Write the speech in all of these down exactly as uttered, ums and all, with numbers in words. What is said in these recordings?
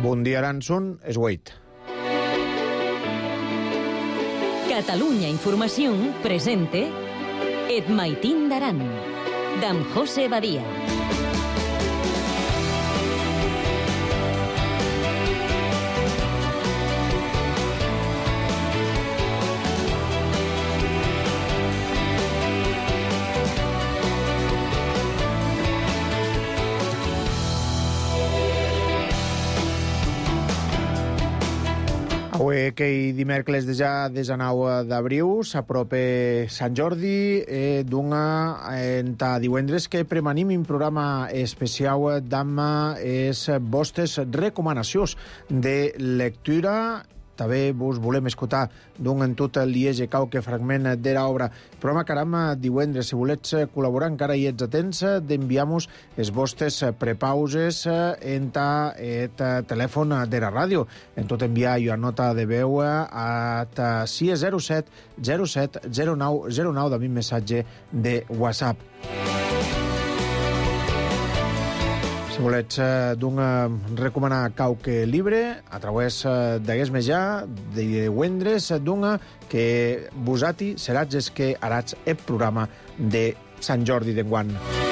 Bon dia, Aranson, és Wade. Catalunya Informació presente Et Maitín d'Aran, d'en José Badia. Avui, que dimecres de ja des de nou d'abril, s'apropa Sant Jordi, eh, d'una enta divendres que premanim un programa especial d'amb és vostres recomanacions de lectura. També vos volem escoltar d'un en tot el liege qualque fragment de l'obra. Programa caram divendres. Si volets col·laborar, encara hi ets atents, d'enviar-nos les vostres prepauses en el telèfon de la ràdio. En tot enviar una nota de veu a sis zero set zero set zero nou zero nou de mi missatge de WhatsApp. Si volets eh, d'un, eh, recomanar qualque llibre a través eh, d'aquest mitjà de divendres, d'un que vosati seràs els que haràs el programa de Sant Jordi d'enguany.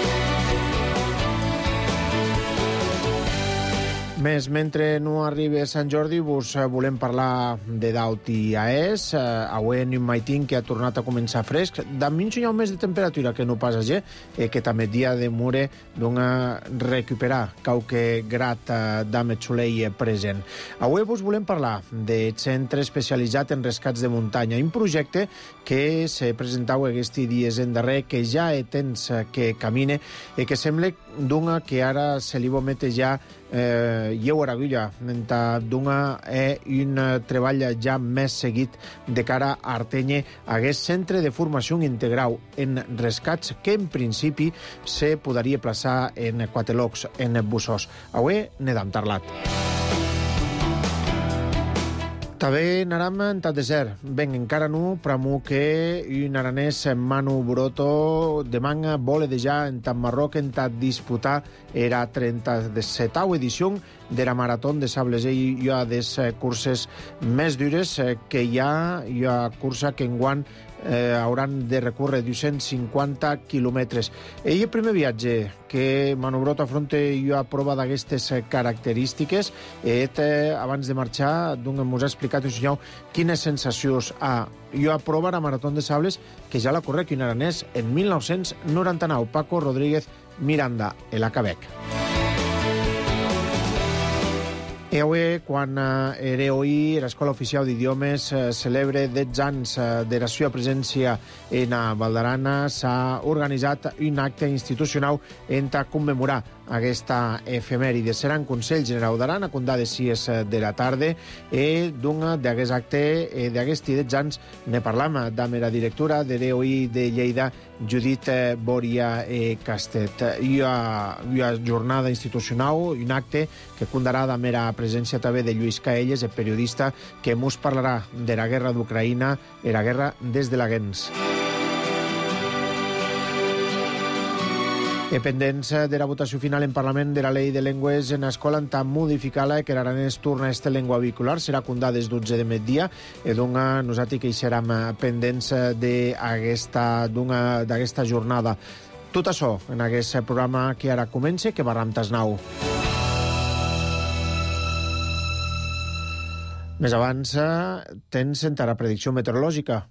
Més, mentre no arriba Sant Jordi, vos volem parlar de daut i aès. Avui en un maitín que ha tornat a començar fresc. D'enmig hi ha un mes de temperatura que no pas allà, eh, que també dia de mure d'un recuperar qualque grat d'ame xulei present. Avui vos volem parlar del Centre Especialitzat en Rescats de Muntanya, un projecte que se presentau aquests dies en darrer, que ja he temps que camine i que sembla d'una que ara se li va metre ja eh, i ho aragulla d'una és un treball ja més seguit de cara a Artenye, aquest centre de formació integral en rescats que en principi se podria plaçar en Quatelocs, en Bussós. Avui n'hem parlat. També anàrem en tal desert. Ben, encara no, però que un aranès Manu Broto demana vol dejar en tant Marroc en tant disputar era trenta-setena edició de la Marató de Sables. Hi ha des curses més dures que hi ha, hi ha cursa que enguany eh, hauran de recórrer dos-cents cinquanta quilòmetres. Ell el primer viatge que Manu Broto afronta i ha prova d'aquestes característiques. Et, eh, abans de marxar, doncs ens ha explicat un senyor quines sensacions ha. Jo a prova la Marató de Sables, que ja la corre un aranès en mil nou-cents noranta-nou, Paco Rodríguez Miranda, el Acabec. I avui, quan eh, era avui, l'Escola Oficial d'Idiomes eh, celebra dotze anys eh, de la seva presència en Valdarana, s'ha organitzat un acte institucional en commemorar aquesta efemèride. Serà en Consell General d'Aran a comptar de sis de la tarda i d'un d'aquest acte, eh, d'aquests dotze anys, ne parlam amb la directora de l'E O I de Lleida, Judit Boria eh, Castet. Hi ha, hi ha jornada institucional, un acte que comptarà amb la presència també de Lluís Caelles, el periodista que mos parlarà de la guerra d'Ucraïna i la guerra des de la Gens. E pendents de la votació final en Parlament de la Llei de Llengües en Escola en tant modificar-la que l'aranès torna a esta llengua vehicular serà comptat des dotze de migdia i doncs nosaltres que hi serem pendents d'aquesta jornada. Tot això en aquest programa que ara comença, que va amb Tasnau. Més abans tens encara predicció meteorològica.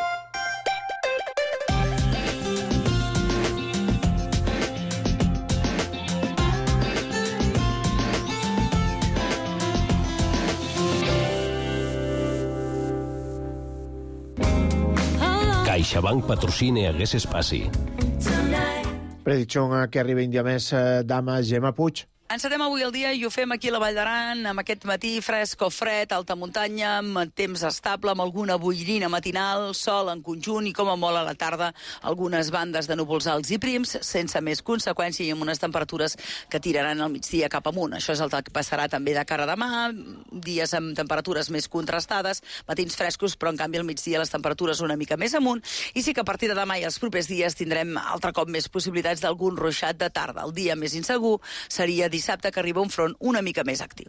CaixaBank patrocina aquest espai. Predicció que arriba un dia més d'ama Gemma Puig. Encetem avui el dia i ho fem aquí a la Vall d'Aran, amb aquest matí fresc o fred, alta muntanya, amb temps estable, amb alguna boirina matinal, sol en conjunt i com a molt a la tarda algunes bandes de núvols alts i prims, sense més conseqüència i amb unes temperatures que tiraran al migdia cap amunt. Això és el que passarà també de cara a demà, dies amb temperatures més contrastades, matins frescos, però en canvi al migdia les temperatures una mica més amunt, i sí que a partir de demà i els propers dies tindrem altre cop més possibilitats d'algun ruixat de tarda. El dia més insegur seria dissabte, que arriba un front una mica més actiu.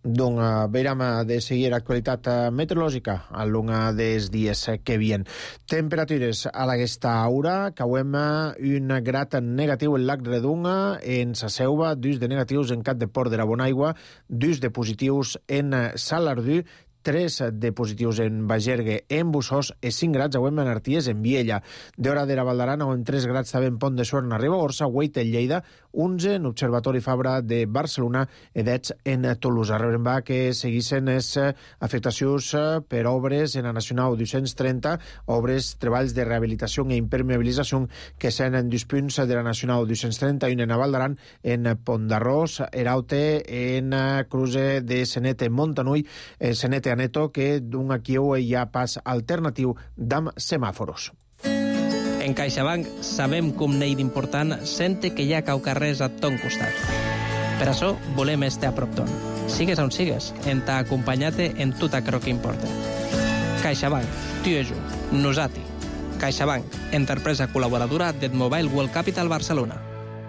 Doncs uh, veiem de seguir l'actualitat meteorològica a l'una dels dies que vien. Temperatures a aquesta hora, cauem un grat negatiu en Lac Redunga, en Sa Selva, dus de negatius en Cap de Port de la Bonaigua, dus de positius en Salardú, tres de positius en Bagergue, en Bussós, i cinc grats auem en Arties, en Viella. D'hora de la Valdarana, on tres grats també en Pont de Suert, a Ribagorça, Hueit en Lleida, onze en Observatori Fabra de Barcelona, i dets en Tolosa. Rebrem va que seguissin les afectacions per obres en la Nacional dos-cents trenta, obres, treballs de rehabilitació i impermeabilització que sean en dos punts de la Nacional dos-cents trenta, un en Avaldaran, en Pont d'Arròs, Eraute, en cruce de Senete, Montanui, en Senete Neto, que d'un aquí hi ha pas alternatiu d'amb semàforos. En CaixaBank sabem com n'hi d'important sente que hi ha cau carrers a ton costat. Per això volem estar a prop ton. Sigues on sigues, en t'ha acompanyat en tot aquello que importa. CaixaBank, tu i jo, nosati. CaixaBank, empresa col·laboradora del Mobile World Capital Barcelona.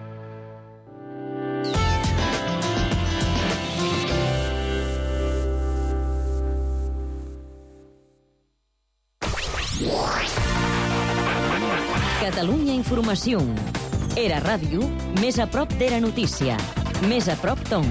Catalunya Informació. Era ràdio, més a prop de la notícia. Més a prop ton.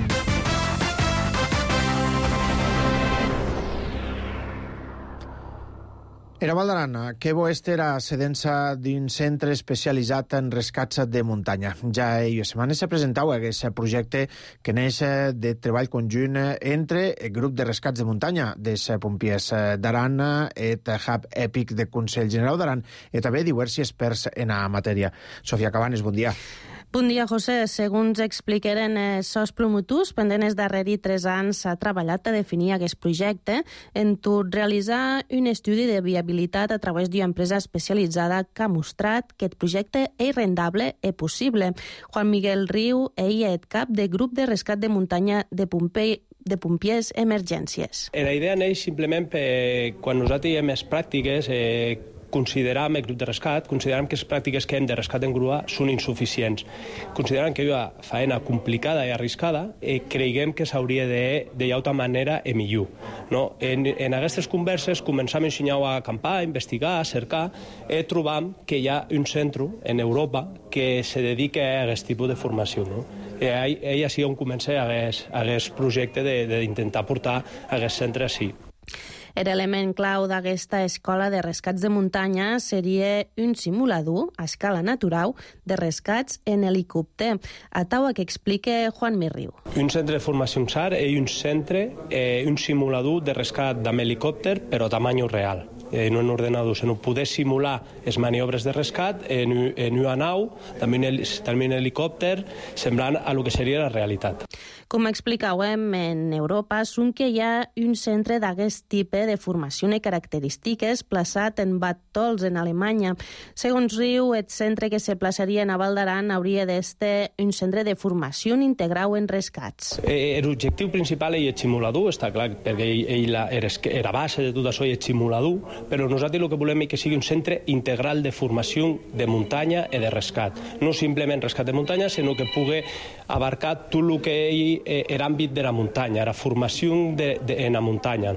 Era Valdarana, que bo este era sedença d'un centre especialitzat en rescats de muntanya. Ja hi setmanes se presentava aquest projecte que neix de treball conjunt entre el grup de rescats de muntanya dels pompiers d'Aran, el Hub Èpic de Consell General d'Aran i també diversos experts en la matèria. Sofia Cabanes, bon dia. Bon dia, José. Segons expliqueren els seus promotors, pendent els darrers tres anys s'ha treballat a definir aquest projecte en tot realitzar un estudi de viabilitat a través d'una empresa especialitzada que ha mostrat que el projecte és rendable i possible. Juan Miguel Riu, ell és cap de grup de rescat de muntanya de Pompei de pompiers emergències. La idea neix simplement per quan nosaltres hi ha més pràctiques, eh, consideram el grup de rescat, consideram que les pràctiques que hem de rescat en grua són insuficients. Consideram que hi ha una feina complicada i arriscada i creiem que s'hauria de d'altra manera i millor. No? En, en aquestes converses començam a ensenyar a acampar, a investigar, a cercar, i trobam que hi ha un centre en Europa que se dedica a aquest tipus de formació. No? I ell així on comença aquest projecte d'intentar portar aquest centre així. L'element clau d'aquesta escola de rescats de muntanya seria un simulador a escala natural de rescats en helicòpter, a taua que explica Juan Mirriu. Un centre de formació en S A R és un centre, eh, un simulador de rescat amb helicòpter, però a tamany real. Eh, no en ordenador, sinó poder simular les maniobres de rescat en, en una nau, també en, també en helicòpter, semblant a lo que seria la realitat. Com explicàvem, en Europa són que hi ha un centre d'aquest tipus de formació i característiques plaçat en Bad Tolz, en Alemanya. Segons Riu, el centre que se plaçaria en Val d'Aran hauria d'estar un centre de formació integral en rescats. Eh, L'objectiu principal és el simulador, està clar, perquè ell, ell la, era base de tot això és el simulador, però nosaltres el que volem és que sigui un centre integral de formació de muntanya i de rescat. No simplement rescat de muntanya, sinó que pugui abarcar tot el que ell era àmbit de la muntanya, la formació de, de, en la muntanya.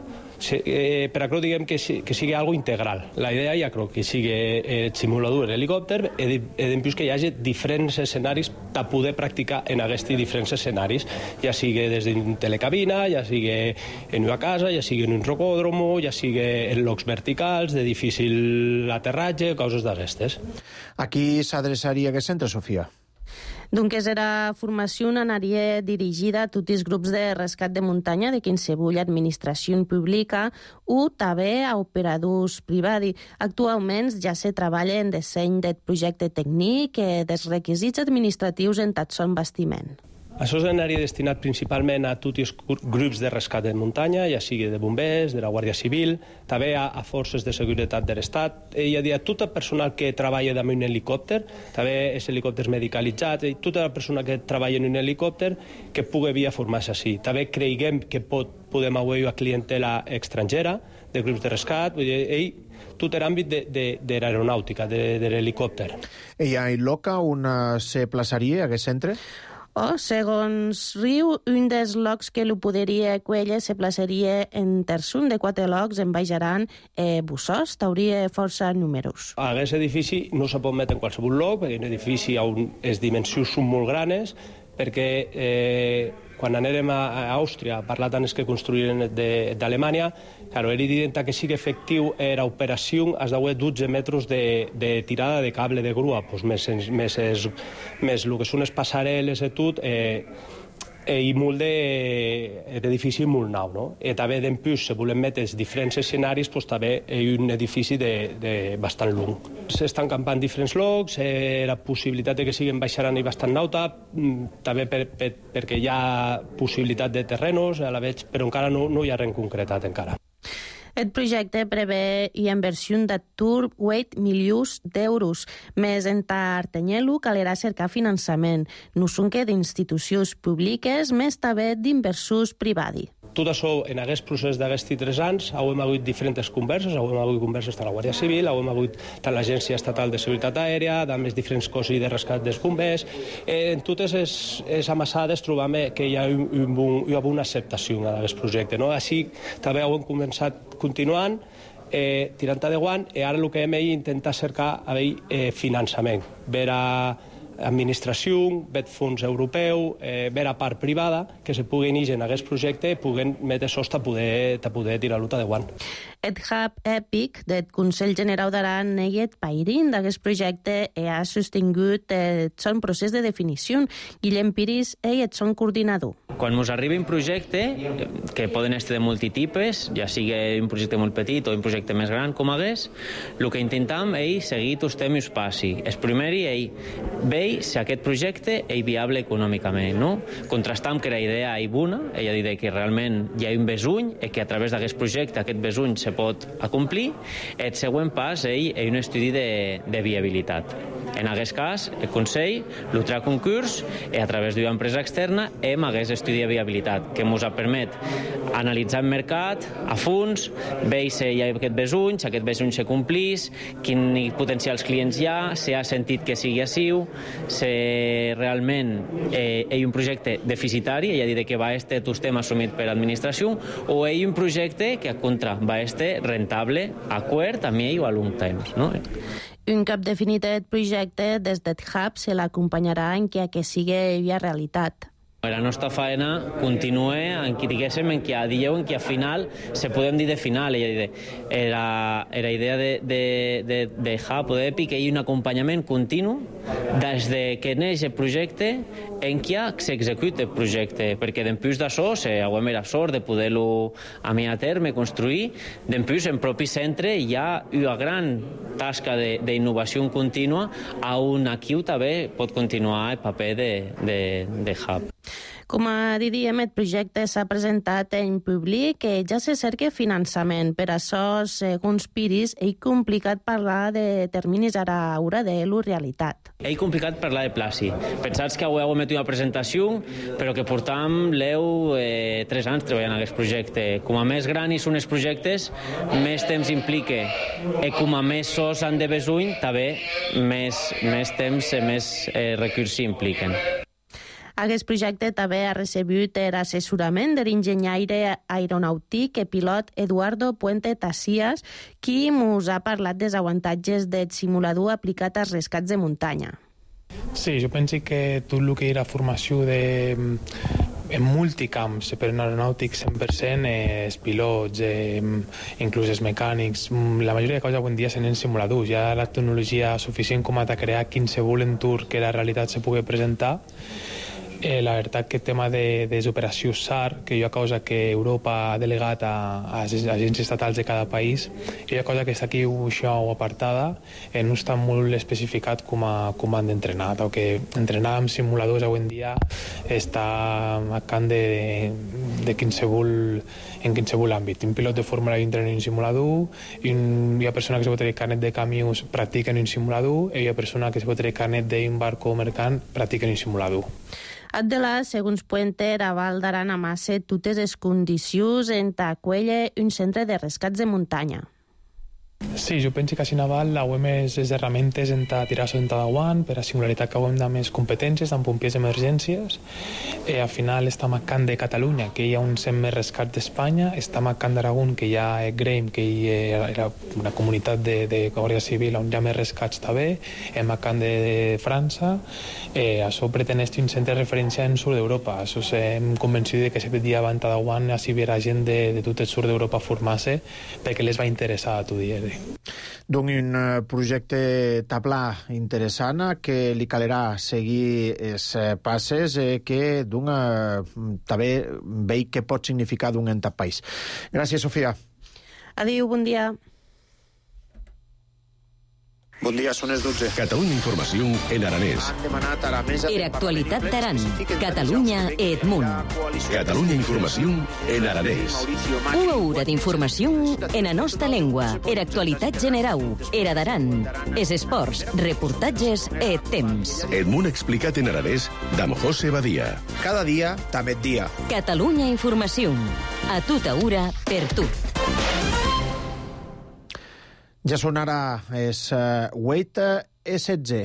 Eh, per això diguem que, que sigui algo integral. La idea ja crec que sigui el simulador, l'helicòpter, i després que hi hagi diferents escenaris per poder practicar en aquests diferents escenaris, ja sigui des d'una telecabina, ja sigui en una casa, ja sigui en un rocòdromo, ja sigui en llocs verticals, de difícil aterratge, coses d'aquestes. A qui s'adreçaria aquest centre, Sofia? Doncs era formació anaria dirigida a tots els grups de rescat de muntanya de qualsevol administració pública o també a operadors privats. Actualment ja se treballa en disseny del projecte tècnic i dels requisits administratius en tot son bastiment. Això s'anaria destinat principalment a tots els grups de rescat de muntanya, ja sigui de bombers, de la Guàrdia Civil, també a, a forces de seguretat de l'Estat, i a dir, a tot el personal que treballa amb un helicòpter, també els helicòpters medicalitzats, i tota la persona que treballa en un helicòpter que pugui via formar-se així. També creiem que pot, podem haver una clientela estrangera, de grups de rescat, vull dir, ell tot l'àmbit de, de, de l'aeronàutica, de, de l'helicòpter. I a Iloca on se plaçaria aquest centre? O, segons Riu, un dels locs que lo podria quelle se placeria en terçun de quatre locs en Baix Aran, eh, Bussos, t'hauria força números. Aquest edifici no se pot metre en qualsevol lloc, perquè un edifici on les dimensions són molt grans, perquè eh, quan anèrem a Àustria a parlar tant els que construïren d'Alemanya, claro, era evident que sí que efectiu era operació, has d'haver dotze metres de, de tirada de cable de grua, pues més, més, més, més el que són les passarel·les i tot, eh, i molt d'edifici molt nou, no? I també d'empús, si volem metre els diferents escenaris, pues, també és un edifici de, de bastant long. S'estan campant diferents llocs, eh, la possibilitat de que siguin baixaran i bastant nauta, també per, per, perquè hi ha possibilitat de terrenos, a la veig, però encara no, no hi ha res concretat encara. El projecte prevé una inversió d'atur vuit milions d'euros, més en Tartanyelo calerà cercar finançament, no són que d'institucions públiques, més també d'inversors privats. Tot això, en aquest procés d'aquests tres anys, hem hagut diferents converses, hem hagut converses amb la Guàrdia Civil, hem hagut amb l'Agència Estatal de Seguretat Aèria, amb els diferents cossos de rescat dels bombers. Eh, en totes les, les amassades trobam que hi ha, un, un, hi ha una acceptació d'aquest projecte. No? Així també hem començat continuant, eh, tirant de guant, i ara el que hem d'intentar cercar eh, finançament, veure administració, veure fons europeu, eh, veure part privada, que se puguin ir en aquest projecte i puguen metre sosta a poder, a poder tirar-lo de guant. El hub EPIC del Consell General d'Aran neguet pairin d'aquest projecte i ha sostingut el son procés de definició. Guillem Piris, ell és son coordinador. Quan ens arriba un projecte, que poden estar de multitipes, ja sigui un projecte molt petit o un projecte més gran com hagués, el que intentam és seguir tots els temes passi. El primer és veure si aquest projecte és viable econòmicament, no? Contrastam que la idea és bona, ella dit que realment hi ha un besuny i que a través d'aquest projecte aquest besuny se pot acomplir. El següent pas és un estudi de, de viabilitat. En aquest cas, el Consell l'utrà concurs i a través d'una empresa externa hem aquest estudi de viabilitat que ens permet analitzar el mercat a fons, veure si hi ha aquest besuny, si aquest besuny se complís, quins potencials clients hi ha, si ha sentit que sigui així, si realment eh, hi ha un projecte deficitari, ja dit que va estar tot tema assumit per l'administració, o hi ha un projecte que a contra va estar rentable a curt, a mitjà o a long temps. No? Un cop definit el projecte, des del hub se l'acompanyarà en què que sigui una realitat. La nostra feina continua en què diguéssim, en què a dia o en què a final se podem dir de final. Era la idea de, de, de, de Hub o d'Epic hi ha un acompanyament continu des de que neix el projecte en què s'executa el projecte, perquè d'empús d'això hem la sort de poder-lo a mi a terme construir. D'empús en propi centre hi ha una gran tasca d'innovació contínua on aquí també pot continuar el paper de, de, de Hub. Com a diríem, el projecte s'ha presentat en públic i ja se cerca finançament. Per això, segons Piris, és complicat parlar de terminis ara hora de la realitat. És complicat parlar de placi. Pensats que avui heu emet una presentació, però que portam l'eu eh, tres anys treballant en aquest projecte. Com a més gran són els projectes, més temps implica. I com a més sos han de besuny, també més, més temps i més eh, recursos impliquen. Aquest projecte també ha rebut l'assessorament de l'enginyaire aeronàutic i pilot Eduardo Puente Tassias, qui ens ha parlat dels avantatges del simulador aplicat als rescats de muntanya. Sí, jo penso que tot el que era formació de en multicamps per un aeronàutic cent per cent, eh, els pilots, eh, inclús els mecànics, la majoria de coses avui en dia són en simuladors. Hi ha la tecnologia suficient com a crear qualsevol entorn que la realitat se pugui presentar. Eh, la veritat que el tema de, de les operacions S A R, que hi ha cosa que Europa ha delegat a, a les agències estatals de cada país, hi ha cosa que està aquí això o apartada, eh, no està molt especificat com, a, com han d'entrenar, que entrenar amb simuladors avui en dia està a cant de, de, de qualsevol, en qualsevol àmbit. Un pilot de Fórmula un entrena en un simulador, i un, hi ha persona que se pot tenir carnet de camions practica en un simulador, i hi ha persona que se pot tenir carnet d'un barco mercant practica en un simulador. Adela, segons Puente, a Val d'Aran amassa totes les condicions en taquelle un centre de rescats de muntanya. Sí, jo penso que així naval hauem més herramientes en tirar en davant per a singularitat que hauem de més competències en pompiers d'emergències. Eh, al final està marcant de Catalunya, que hi ha un cent més rescat d'Espanya, està marcant d'Aragón, que hi ha eh, Greim, que hi era una comunitat de, de Guàrdia Civil on hi ha més rescats també, eh, marcant de, de França. Eh, això pretén estar un centre de referència en sud d'Europa. Això estem convençuts de que aquest dia van a davant així verà gent de, de tot el sud d'Europa formar-se perquè les va interessar a tu dir. Doncs un projecte tablà interessant que li calerà seguir els passes que d'un també veig que pot significar d'un en cap país. Gràcies, Sofia. Adéu, bon dia. Bon dia, són les dotze. Catalunya Informació en aranès. Era actualitat d'Aran. Catalunya Edmunt. Catalunya Informació en aranès. Una hora d'informació en la nostra llengua. Era actualitat generau. Era d'Aran. Es esports, reportatges e temps. Edmunt explicat en aranès d'Am José Badia. Cada dia, també et dia. Catalunya Informació. A tota hora, per tu. Ja són ara és uh, vuit i setze.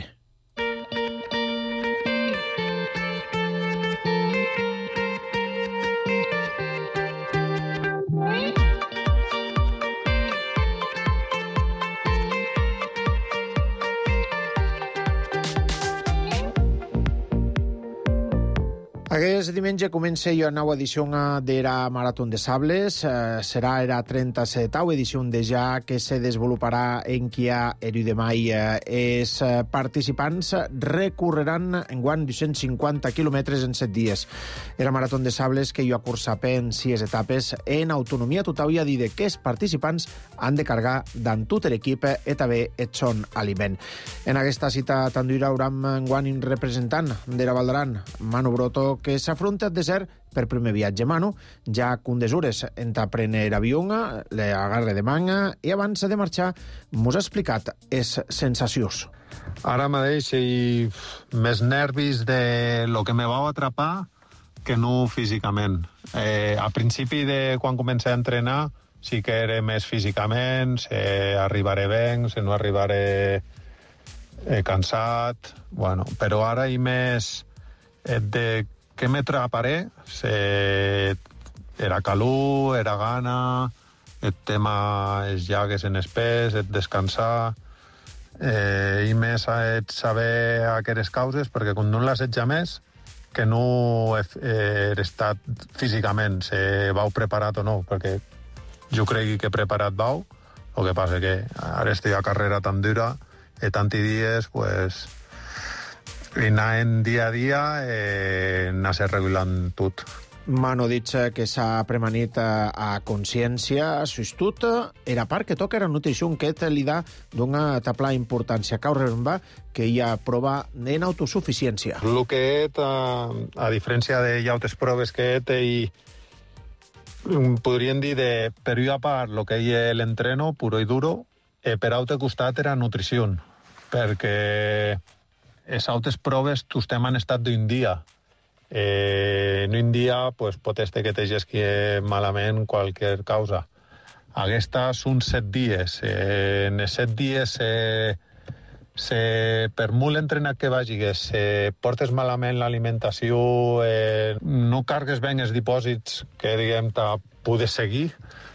Aquest diumenge comença una nova edició d'Era Maratón de Sables. Eh, serà la trenta-setena edició de ja que se desenvoluparà en Kia el de mai. Eh, els participants recorreran enguany dos-cents cinquanta quilòmetres en set dies. Era Maratón de Sables que hi ha cursat en sis etapes en autonomia total i a dir que els participants han de cargar d'en tot l'equip i també et són aliment. En aquesta cita tan dura hauran enguany un representant d'Era Valdaran, Manu Broto, que s'afronta al desert per primer viatge. Manu, ja con desures entra a prendre l'avió, l'agarre de manga, i abans de marxar mos ha explicat les sensacions. Ara mateix hi més nervis de lo que me vau atrapar que no físicament. Eh, a principi de quan comencé a entrenar sí que era més físicament, si arribaré ben, si no arribaré eh, cansat, bueno, però ara hi més eh, de què m'atraparé, si era calor, era gana, el tema és llagues en espès, et descansar, eh, i més et saber aquestes causes, perquè quan no l'assetja més, que no he, he estat físicament, si vau preparat o no, perquè jo crec que preparat vau, el que passa que ara estic a carrera tan dura, i tanti dies, pues, i anant dia a dia, eh, anar-se regulant tot. Manu dit que s'ha premanit a consciència, s'estut, era part que toca era nutrició que li da d'una tabla importància. Cauren va que hi ha prova en autosuficiència. El que he, a, a diferència de altres proves que he, i podríem dir de, per jo a part, el que hi ha l'entreno, puro i duro, eh, per altre costat era nutrició, perquè les altres proves t'estem en estat d'un dia. Eh, en un dia pues, pot ser que te gesqui malament qualsevol causa. Aquesta són set dies. Eh, en els set dies, eh, se, per molt entrenat que vagis, eh, portes malament l'alimentació, eh, no cargues ben els dipòsits que diguem te podes seguir,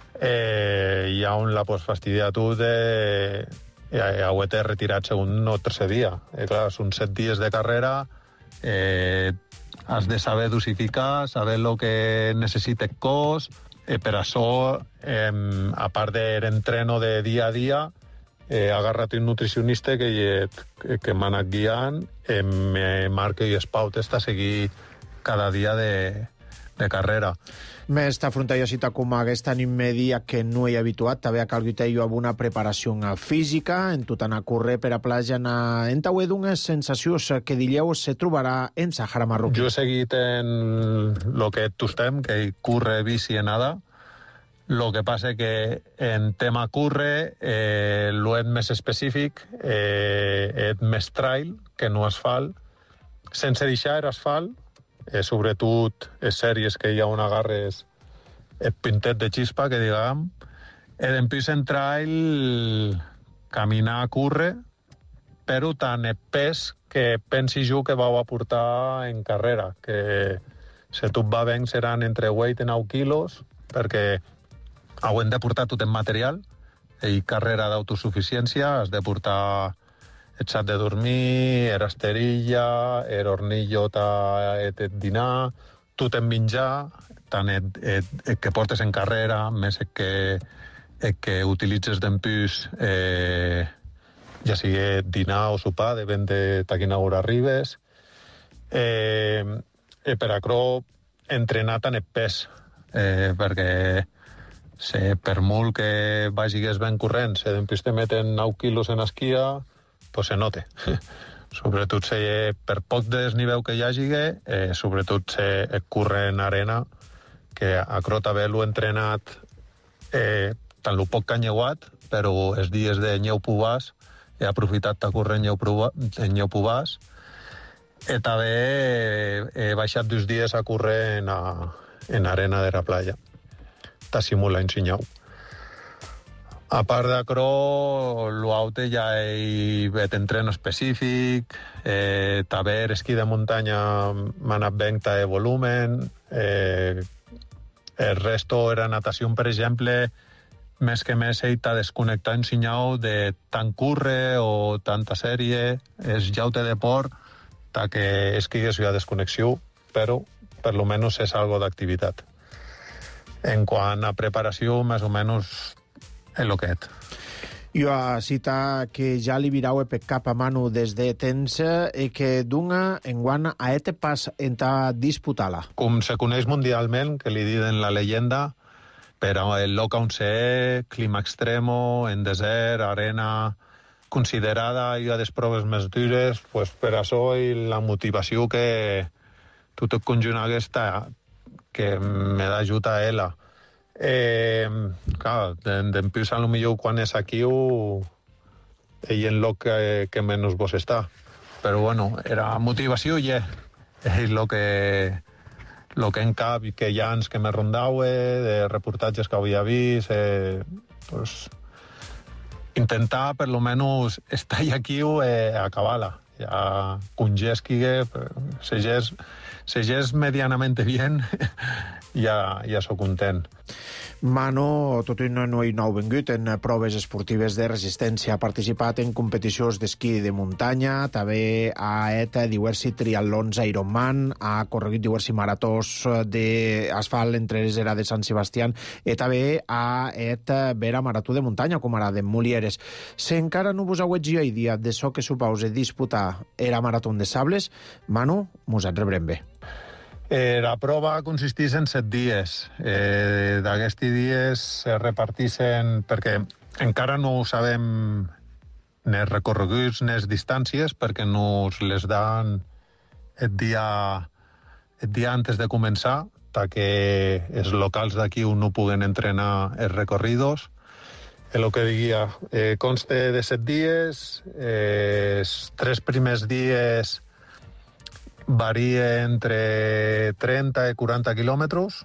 eh, hi ha on la pots fastidiar tu de... Ja ho he retirat segon o tercer dia. Eh, clar, són set dies de carrera, eh, has de saber dosificar, saber el que necessita el cos, eh, per això, eh, a part de l'entreno de dia a dia, he eh, agarrat un nutricionista que, que m'ha anat guiant, eh, me marca i es pautes a seguir cada dia de, de carrera. Més t'afrontar jo cita com aquesta immediat que no he habituat, també ha calgut jo amb una preparació física, en tot anar a córrer per a platja, en taué d'unes sensacions que diríeu se trobarà en Sàhara Marroquí. Jo he seguit en el que tu estem, que curre, bici i nada. El que passa que en tema curre, eh, l'het més específic, eh, és més trail que no asfalt, sense deixar asfalt, eh, sobretot les sèries que hi ha on agarres el pintet de xispa, que diguem, E dempús entrar el caminar a córrer, però tan e pes que pensi jo que vau aportar en carrera, que si tot va bé seran entre vuit i nou quilos, perquè haurem de portar tot en material, i carrera d'autosuficiència, has de portar el sac de dormir, era esterilla, era hornillo ta et dinar, tot en menjar, tant et, et, et que portes en carrera, més et que, et que utilitzes d'empús eh, ja sigui dinar o sopar, depèn de a quina hora arribes. Eh, eh, per acrò, entrenar tant et pes, eh, perquè se, per molt que vagis ben corrent, si després te meten nou quilos en esquia, pues se note. Sobretot se, per poc de desnivell que hi hagi, eh, sobretot se et corre en arena, que acrò també l'ho entrenat eh, tant lo poc que ha nyeuat, però els dies de nyeu pubàs he aprofitat de córrer en nyeu pubàs, i també he, he baixat dos dies a córrer en, a, en arena de la playa. Ta simula en sinyau. A part d'acrò, l'altre ja hi ha entreno específic, eh, també l'esquí de muntanya m'ha anat ben de volumen, eh, el resto era natació, per exemple, més que més he de desconnectar en sinyau de tant curre o tanta sèrie, és llaute de port, ta que és que hi ha desconnexió, però per lo menos és algo d'activitat. En quant a preparació, més o menys és el que és. Jo a cita que ja li virau per cap a Manu des de temps i que dunga en guant a este pas enta disputar-la. Com se coneix mundialment, que li diuen la leyenda, però el lloc on sé, clima extremo, en desert, arena, considerada i a les proves més dures, pues per això i la motivació que tot el conjunt aquesta que me da ajuda a ella. Eh, clar, d'empús a lo millor quan és aquí ell en lloc que, que menys vos està. Però bueno, era motivació i és el que lo que en cap i que hi ha anys que me rondaue, de reportatges que havia vist, eh, pues, intentar per lo menos estar aquí o eh, acabar-la. Ja congés que segés, segés medianamente bien, ja, ja sóc content. Manu, tot i no, no hi nou vengut en proves esportives de resistència. Ha participat en competicions d'esquí de muntanya, també ha et diversos triatlons Ironman, ha corregut diversos maratons d'asfalt entre les era de Sant Sebastián, i també ha et vera marató de muntanya, com ara de Mulieres. Si encara no vos hauet jo dia de so que supause disputar era marató de sables, Manu, mos et rebrem bé. Eh, la prova consisteix en set dies. Eh, D'aquests dies se reparteixen, perquè encara no ho sabem ni recorreguts ni distàncies, perquè nos les dan el dia, el dia antes de començar, perquè els locals d'aquí no puguen entrenar els recorridos. El que diria, eh, conste de set dies, eh, els tres primers dies varia entre trenta i quaranta quilòmetres.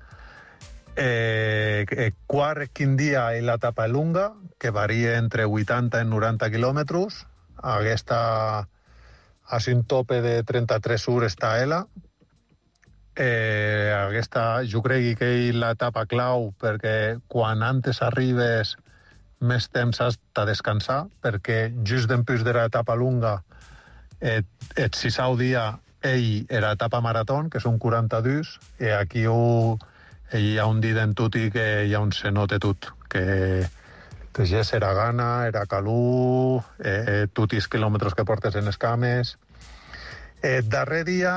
Eh, el quart quin dia és l'etapa lunga, que varia entre vuitanta i noranta quilòmetres. Aquesta a un tope de trenta-tres hores està ela. Eh, aquesta jo crec que és l'etapa clau, perquè quan antes arribes més temps has de descansar, perquè just després de l'etapa lunga el, el sisau dia ell era etapa marató, que són quaranta-dos, i aquí ho, hi ha un dit en tot i que hi ha un se nota tot, que, que ja era gana, era calor, eh, tots els quilòmetres que portes en les cames. El darrer dia,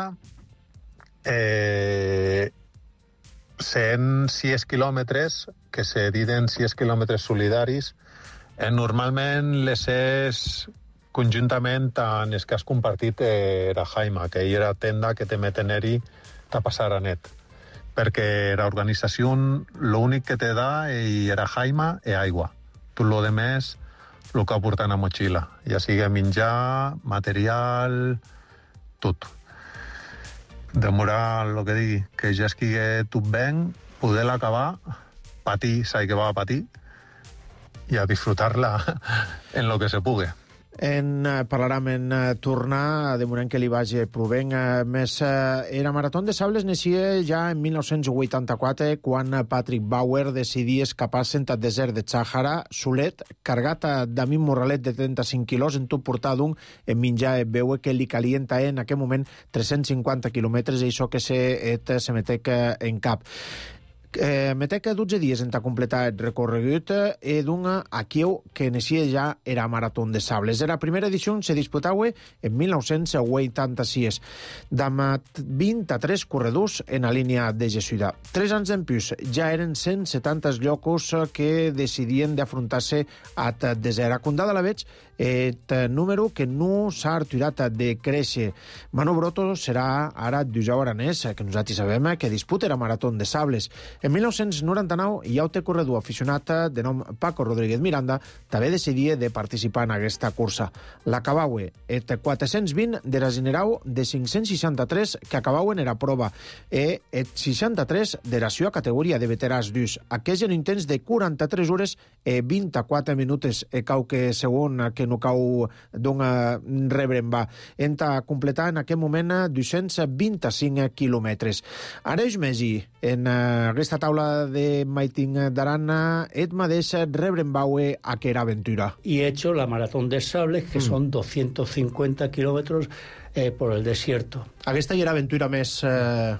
eh, cent sis quilòmetres, que se diuen sis quilòmetres solidaris, eh, normalment les és conjuntament amb els que has compartit era Jaima, que era tenda que te meten eri a passar a net. Perquè l'organització l'únic que te da era Jaima i aigua. Tot lo de més, el que porten a motxilla. Ja sigui menjar, material, tot. Demorar, el que digui, que ja estigui tot ben, poder-la acabar, patir, s'ha que va a patir, i a disfrutar-la en lo que se pugui. En, eh, parlarem en eh, tornar, de moment que li vagi provent. Eh, més, eh, era Marató de Sables naixia ja en mil nou-cents vuitanta-quatre, quan Patrick Bauer decidia escapar-se'n al desert de Sàhara, solet, cargat d'Amin Morralet de trenta-cinc quilos, en tot portar d'un en menjar e veure que li calienta en aquest moment tres-cents cinquanta quilòmetres, i això que se, et, se metec en cap. Eh, metec dotze dies en ta completar el recorregut e d'un Aquiu que naixia ja era Marató de Sables. Era primera edició se disputava en mil nou-cents vuitanta-sis, amb vint-i-tres corredors en la línia de Jesuïda. Tres anys en plus ja eren cent setanta llocos que decidien d'afrontar-se al desert. Acundada la veig et número que no s'ha aturat de créixer. Manu Broto serà ara d'Ujau Aranès, que nosaltres sabem que disputa la Marató de Sables. En mil nou-cents noranta-nou, hi ha un corredor aficionat de nom Paco Rodríguez Miranda també decidia de participar en aquesta cursa. L'acabaue et quatre-cents vint de la generau de cinc-cents seixanta-tres que acabauen en la prova e et seixanta-tres de la seva categoria de veterans dus. Aquests en intents de quaranta-tres hores e vint-i-quatre minuts e cau que segon que no cau d'un rebre en va. Enta completar en aquest moment dos-cents vint-i-cinc quilòmetres. Ara és Megi, en aquesta taula de Maiting d'Arana, et mateix rebre en vaue aquella aventura. Y he hecho la Maratón de Sables, que mm. son doscientos cincuenta kilómetros eh, por el desierto. Aquesta era aventura més, eh,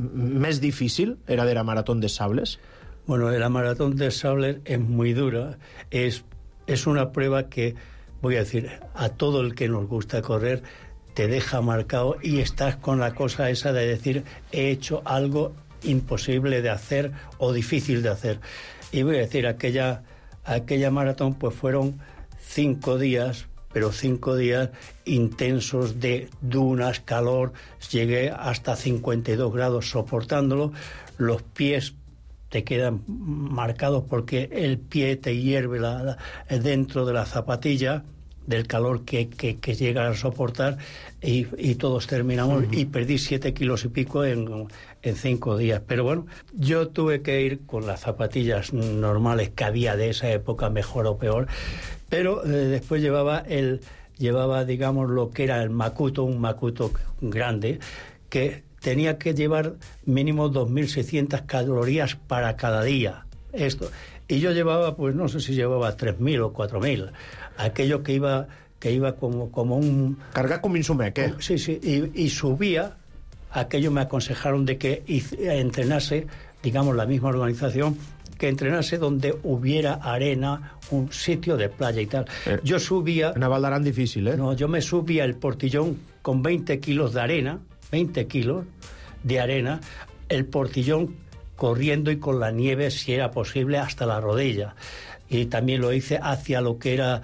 més difícil, era de la Maratón de Sables? Bueno, la Maratón de Sables es muy dura, es, es una prueba que, voy a decir, a todo el que nos gusta correr, te deja marcado y estás con la cosa esa de decir, he hecho algo imposible de hacer o difícil de hacer. Y voy a decir, aquella, aquella maratón pues fueron cinco días, pero cinco días intensos de dunas, calor, llegué hasta cincuenta y dos grados soportándolo, los pies te quedan marcados porque el pie te hierve la, la, dentro de la zapatilla del calor que, que, que llega a soportar y, y todos terminamos uh-huh. y perdí siete kilos y pico en, en cinco días. Pero bueno, yo tuve que ir con las zapatillas normales que había de esa época, mejor o peor, pero eh, después llevaba, el, llevaba, digamos, lo que era el Makuto, un Makuto grande, que tenía que llevar mínimo dos mil seiscientas calorías para cada día. Esto. Y yo llevaba, pues no sé si llevaba tres mil o cuatro mil. Aquello que iba que iba como, como un... Cargar como insumec, ¿eh? Sí, sí, y, y subía, aquello me aconsejaron de que entrenase, digamos, la misma organización, que entrenase donde hubiera arena, un sitio de playa y tal. Eh, yo subía... Una Valdarán difícil, ¿eh? No, yo me subía el portillón con veinte kilos de arena, veinte kilos de arena, el portillón corriendo y con la nieve, si era posible, hasta la rodilla. Y también lo hice hacia lo que era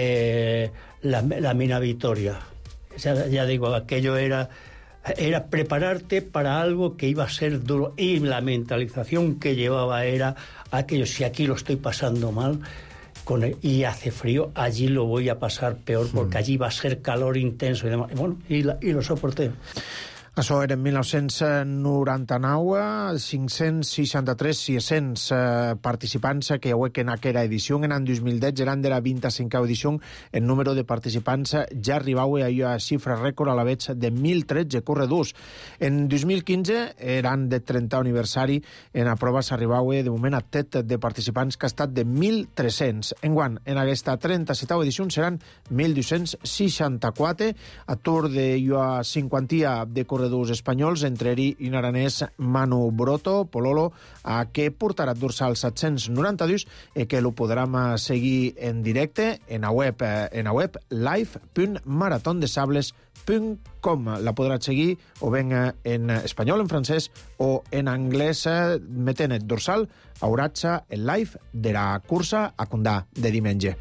eh, la, la mina Vitoria. Ya, ya digo, aquello era, era prepararte para algo que iba a ser duro. Y la mentalización que llevaba era aquello, si aquí lo estoy pasando mal con el, y hace frío, allí lo voy a pasar peor porque allí va a ser calor intenso y demás. Y bueno, y, la, y lo soporté. Això era en mil nou-cents noranta-nou, cinc-cents seixanta-tres sis-cents eh, participants que hi ha en aquella edició. En l'any dos mil deu eren de la vint-i-cinquena edició. El número de participants ja arribava a una xifra rècord a la veig de mil tretze corredors. En dos mil quinze, l'any de trentè aniversari, en la prova s'arribava de moment a tet de participants que ha estat de mil tres-cents. Enguany, en aquesta trenta-setena edició seran mil dos-cents seixanta-quatre, a tour de una cinquantia de corredors espanyols, entre ell i aranès Manu Broto, Pololo, a que portarà dorsal set-cents noranta-dos i que lo podrem seguir en directe en la web, en la web live punt maratondesables punt com. La podràs seguir o ben en espanyol, en francès o en anglès, metent el dorsal a Oratxa, el live de la cursa a Condà de diumenge.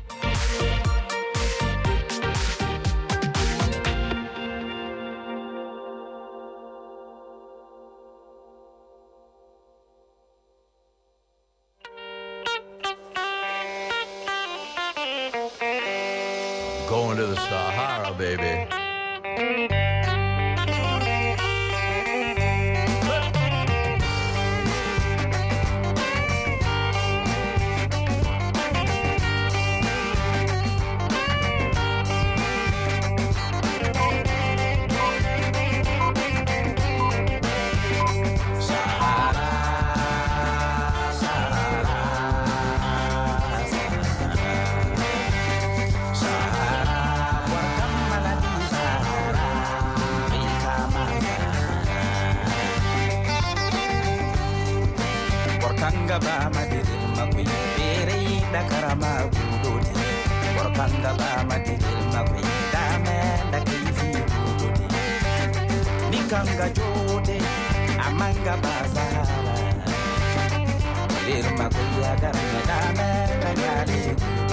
Going to the Sahara, baby. Kanga ba madiril magwi bere da karama gudodi Kanga ba madiril magwi da me da kifi gudodi Nikanga jode amanga bazara Bir magwi agar me da me da gali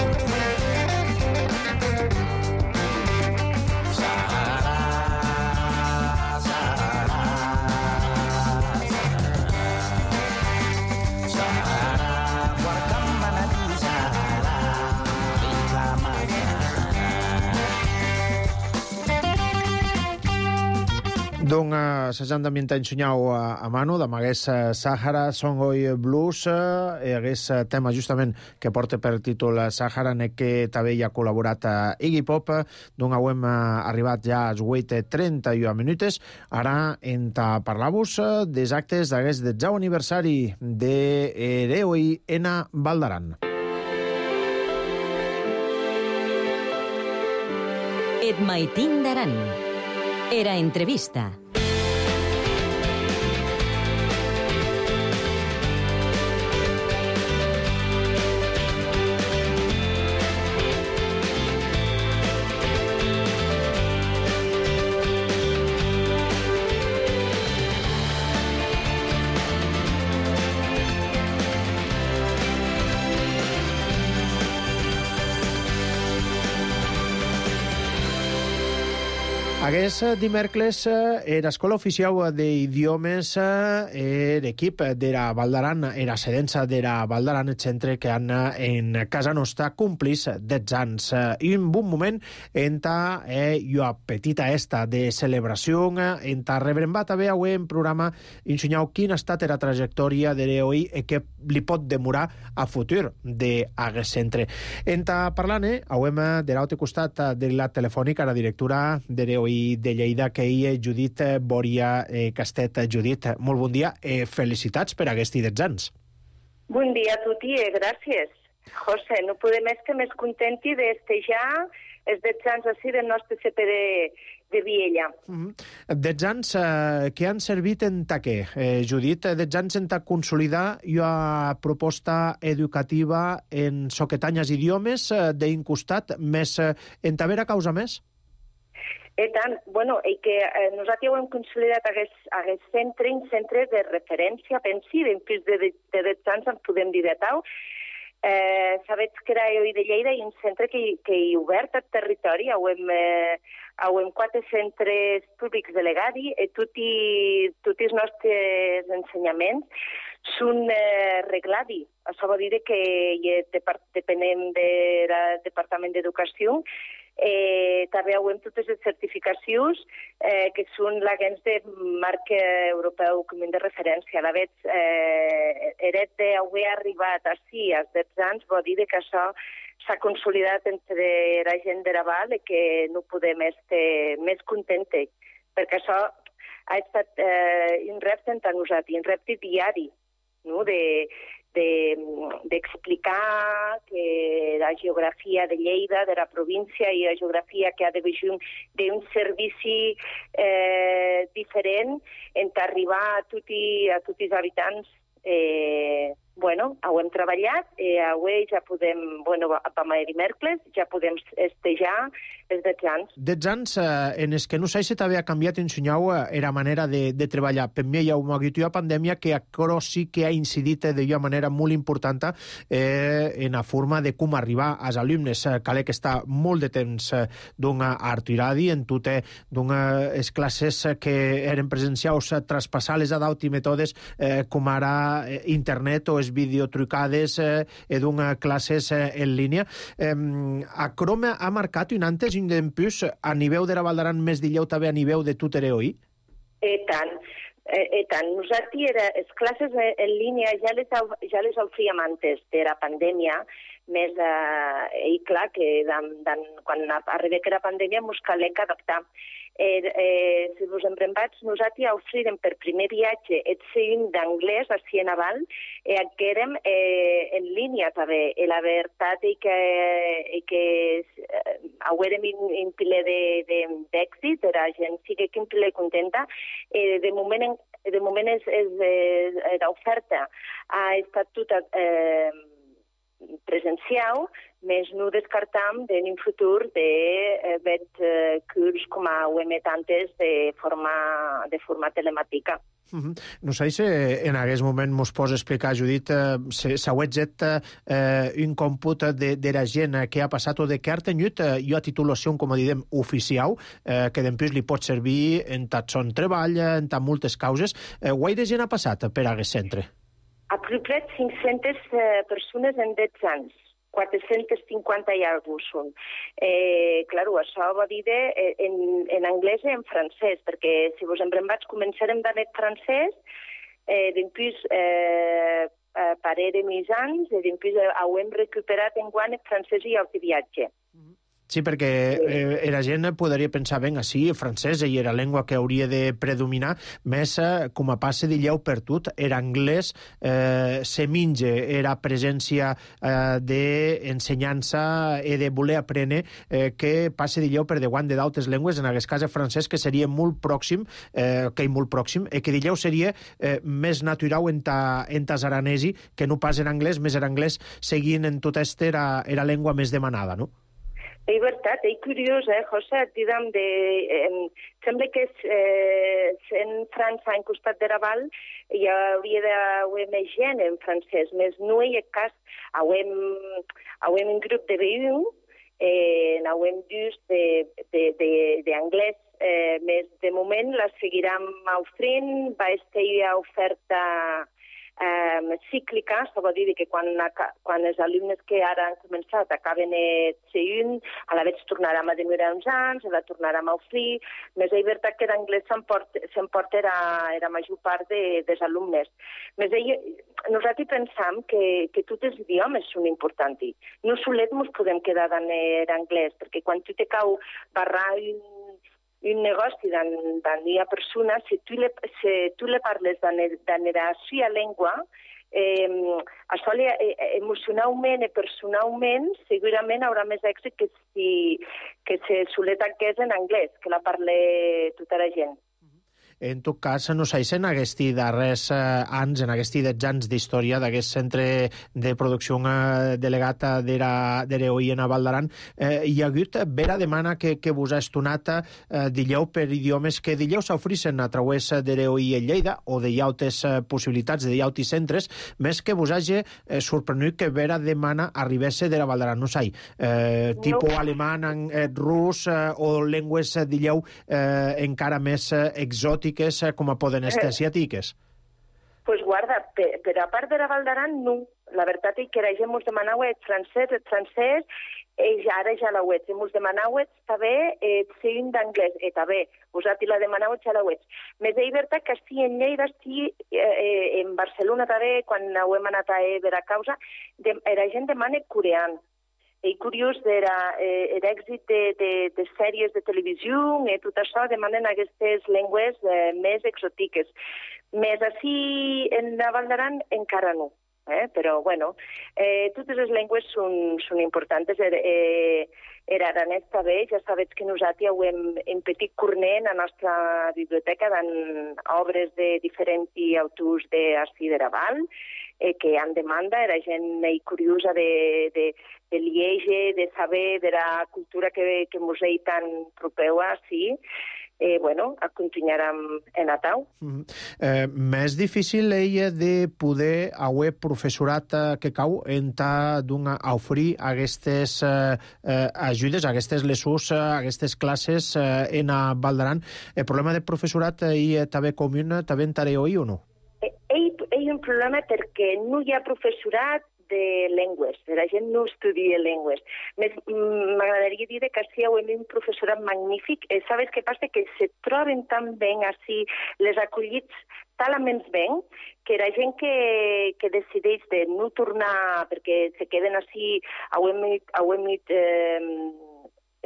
Donc, uh, s'han d'ambientar ensenyau uh, a mano, d'amagués uh, Sàhara, Song Oi Blues, uh, e hagués uh, tema justament que porta per títol uh, Sàhara, en què també hi ha col·laborat uh, Iggy Pop, donc hem uh, arribat ja als vuit i trenta-u minutes. Ara hem de parlar-vos uh, dels actes d'aquest dètzeu aniversari d'Heroi Ena Baldaran. Et maitin d'Aran. Era entrevista. Aquest dimecres era Escola Oficial d'Idiomes, er equip d'era Baldaran, era sedença d'era Baldaran, el centre que han en casa nostra complís dotze anys. I un bon moment enta eh, una petita esta de celebració, enta rebrembar també avui en programa ensenyau quina ha estat la trajectòria d'Heroi i què li pot demorar a futur d'aquest centre. Enta parlant, eh, avui de l'altre costat de la telefònica, la directora d'Heroi de Lleida, que hi és Judit Boria eh, Castet. Judit, molt bon dia i eh, felicitats per aquests dotze anys. Bon dia a tutti i gràcies. José, no podem més que més contenti d'estejar els dotze anys així del nostre C P D de Viella. Mm-hmm. dotze anys eh, que han servit en ta què, eh, Judit? dotze anys en ta consolidar una proposta educativa en soquetanyes idiomes eh, d'un costat, més eh, en ta vera causa més? I tant, bueno, i que eh, nosaltres hem consolidat aquest, aquest centre, un centre de referència, pensi, en plus de, de, de dotze anys en podem dir de tau. Eh, sabets que era Heroi de Lleida i un centre que, que hi obert al territori, hem, eh, hem quatre centres públics delegats i tots els nostres ensenyaments són eh, reglats. Això vol dir que depenem del Departament d'Educació. Eh, també hem totes les certificacions eh, que són l'agents de marc europeu com de referència. A la vegada, eh, eret d'haver arribat així als dotze anys vol dir que això s'ha consolidat entre la gent de Raval i que no podem estar més contentes, perquè això ha estat eh, un repte entre nosaltres, un repte diari, no? de d'explicar de, que la geografia de Lleida, de la província, i la geografia que ha de venir d'un servici eh, diferent en arribar a tots a tots els habitants. Eh, bueno, ho hem treballat i avui ja podem, bueno, vam a dimecres, ja podem estejar els dotze anys. dotze anys eh, en els que no sé si també ha canviat ensenyau eh, era manera de, de treballar. Per mi hi ha una la pandèmia que però sí que ha incidit d'una manera molt important eh, en la forma de com arribar als alumnes. Eh, cal que està molt de temps eh, d'una artiradi en totes les classes que eren presencials, eh, traspassar-les a d'altres mètodes eh, com ara eh, internet o videotrucades eh, i d'una classes eh, en línia. Eh, a Croma ha marcat un antes i un després a nivell de la Baldaran més d'illeu també a nivell de tot Heroi? I tant, i tant. Nosaltres era, les classes en línia ja les, ja les ofríem antes de la pandèmia, més, eh, i clar, que dan, dan, quan arriba que la pandèmia ens calia adaptar. Eh, eh, si vos embrembats, nosaltres offrirem per primer viatge et seint d'anglès a Siena Val e aquerem eh, en línia també. E la veritat és que, eh, que eh, hauerem un, un pile d'èxit, de, de, la gent sigue que un pile contenta. Eh, de moment, de moment és, és, és, l'oferta ha estat tota eh, presencial, més no descartam en un futur de eh, vet eh, curs com a ho hem fet antes de forma, de forma telemàtica. Uh-huh. No sé si en aquest moment mos pots explicar, Judit, eh, s'auetz eh, un comput de, de la gent que ha passat o de què ha tingut eh, jo a titulació, com a diem, oficial, eh, que després li pot servir en tot son treball, en tant moltes causes. Eh, guaire gent ha passat per aquest centre? A prop cinc-centes eh, persones en deu anys. quatre-centes cinquanta i alguna cosa són. Eh, claro, això va dir de, en, en anglès i en francès, perquè si vos embrembats començarem d'anet francès, eh, després eh, eh, parèrem els anys, i després eh, ho hem recuperat en guant en francès i autoviatge. Sí, perquè eh, la gent podria pensar, vinga, sí, francès i era llengua que hauria de predominar, més eh, com a passe de lleu per tot, era anglès, eh, se minge, era presència eh, d'ensenyança i de voler aprendre eh, que passe de lleu per davant de d'altres llengües, en aquest cas el francès, que seria molt pròxim, eh, que molt pròxim, i que de lleu seria eh, més natural en ta, en tas aranesi, que no pas en anglès, més en anglès, seguint en tot este era, era llengua més demanada, no? És veritat, és curiós, eh, José, diguem, de, eh, sembla que eh, en França, en costat de Raval, hi hauria d'haver més gent en francès, més no hi ha cas, hauem, hauem un grup de B un, eh, hauem dus d'anglès, eh, més de moment la seguirem oferint, va estar a oferta Eh, cíclica, això vol dir que quan, quan els alumnes que ara han començat acaben el C un, a la vegada tornarem a demorar uns anys, a la tornarem a oferir, més és veritat que d'anglès s'emporta la, la major part de, dels alumnes. Més ell, nosaltres pensam que, que tots els idiomes són importants. No solet ens podem quedar en l'anglès, perquè quan tu te cau barrar un un negoci d'una persona, si tu le, si tu le parles de la seva llengua, eh, això li, eh, emocionalment i personalment segurament haurà més èxit que si que se solet hagués en anglès, que la parle tota la gent. En tot cas, no sé si en aquests darrers anys, en aquests dotze anys d'història d'aquest centre de producció delegat de l'E O I en Val d'Aran, eh, hi ha hagut vera demana que, que vos ha estonat eh, dilleu per idiomes que dilleu s'ofricen a través de l'E O I en Lleida o de altres possibilitats, de altres centres, més que vos hagi eh, sorprenut que vera demana arribesse de la Val d'Aran, no sé, eh, tipus no. alemany, eh, rus eh, o llengües, dilleu, eh, encara més eh, exòtiques, com a poden estar asiàtiques? Pues guarda, per, per a part de la Val d'Aran, no. La veritat és que la gent ens demanava el francès, el francès, i ja ara ja l'ho ets. Ens demanava també el segon d'anglès, i també, vosaltres la demanava ja l'ho ets. Més és veritat que estic en Lleida, estic eh, en Barcelona també, quan ho hem anat a veure causa, de, la gent demana coreà. És curiós l'èxit de, de, de sèries de televisió i tot això demanen aquestes llengües eh, més exòtiques. Més així en la Val d'Aran encara no. Eh? Però, bueno, eh, totes les llengües són, són importants. Eh, L'aranès també, ja sabeu que nosaltres ho hem en petit corner en la nostra biblioteca amb obres de diferents autors d'ací de Raval, eh, que han demanda, era gent curiosa de, de, de Liege, de saber de la cultura que, que ens és tan propera, sí. Eh, bueno, a continuar en Atau. Mm. Eh, més difícil ella de poder haver professorat eh, que cau en ta d'una a oferir aquestes eh, eh, ajudes, aquestes lessons, eh, aquestes classes eh, en a Val d'Aran. El problema de professorat eh, també comú, també en l'E O I o no? Eh, hi ha un problema perquè no hi ha professorat de llengües, la gent no estudia llengües. M'agradaria dir que sí, hi ha un professorat magnífic. Eh, sabes què passa? Que se troben tan bé així, les acollits talament bé, que la gent que, que decideix de no tornar perquè se queden així, ho hem, ho hem eh,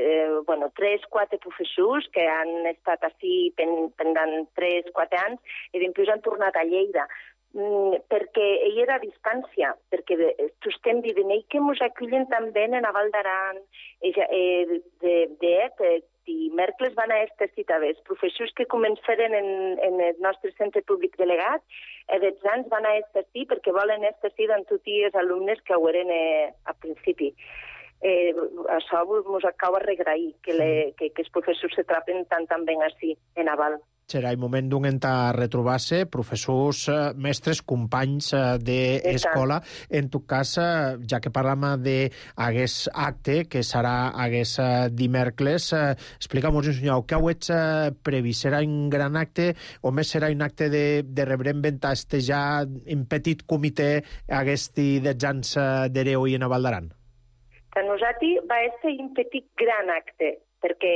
eh, bueno, tres, quatre professors que han estat així pendant tres, quatre anys i després han tornat a Lleida. Mm, perquè ell era a distància, perquè tu estem dient que ens acullen també en a Val d'Aran, eh, de, de, de dimecres van a estar sí també. Els professors que començaren en, en el nostre centre públic delegat, eh, dels anys van a estar sí perquè volen estar sí amb tots els alumnes que ho eren eh, al principi. Eh, això ens acaba de regrair, que, le, que, que els professors se trapen tan tan ben així, en aval. Serà el moment d'un entrar a retrobar-se, professors, mestres, companys d'escola. En tot cas, ja que parlam d'aguest acte, que serà aguest dimecres, explica'm-nos, senyor, què heu previst? Serà un gran acte o més serà un acte de, de rebre en ventastejar en petit comitè aguesti dotze anys d'hereu i en Val d'Aran? Per nosaltres va ser un petit gran acte, perquè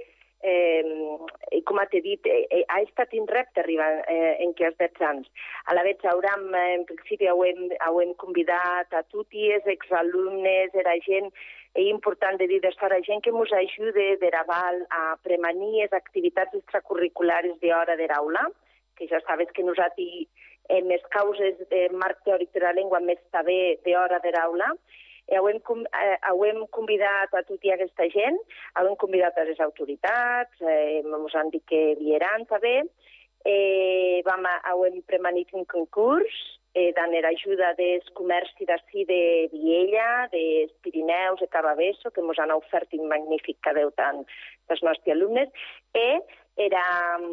Eh, com t'he dit, eh, ha estat un repte arribar eh, en aquests dotze anys. A la vegada, hauram, eh, en principi, hem, hem convidat a tots els exalumnes, era gent, és important de dir d'això, era gent que ens ajuda de Raval a premanir les activitats extracurriculars d'hora de l'aula, que ja sabes que nosaltres, en les causes de marc teòric de la llengua, més també d'hora de l'aula. Heu hem convidat a tota aquesta gent, heu convidat a les autoritats, eh, ens han dit que vieran també, eh, vam, hem premanit un concurs eh, d'en l'ajuda del comerç d'ací de Viella, dels Pirineus, de Cababeso, que ens han ofert un magnífic cadeu tant dels nostres alumnes, i era...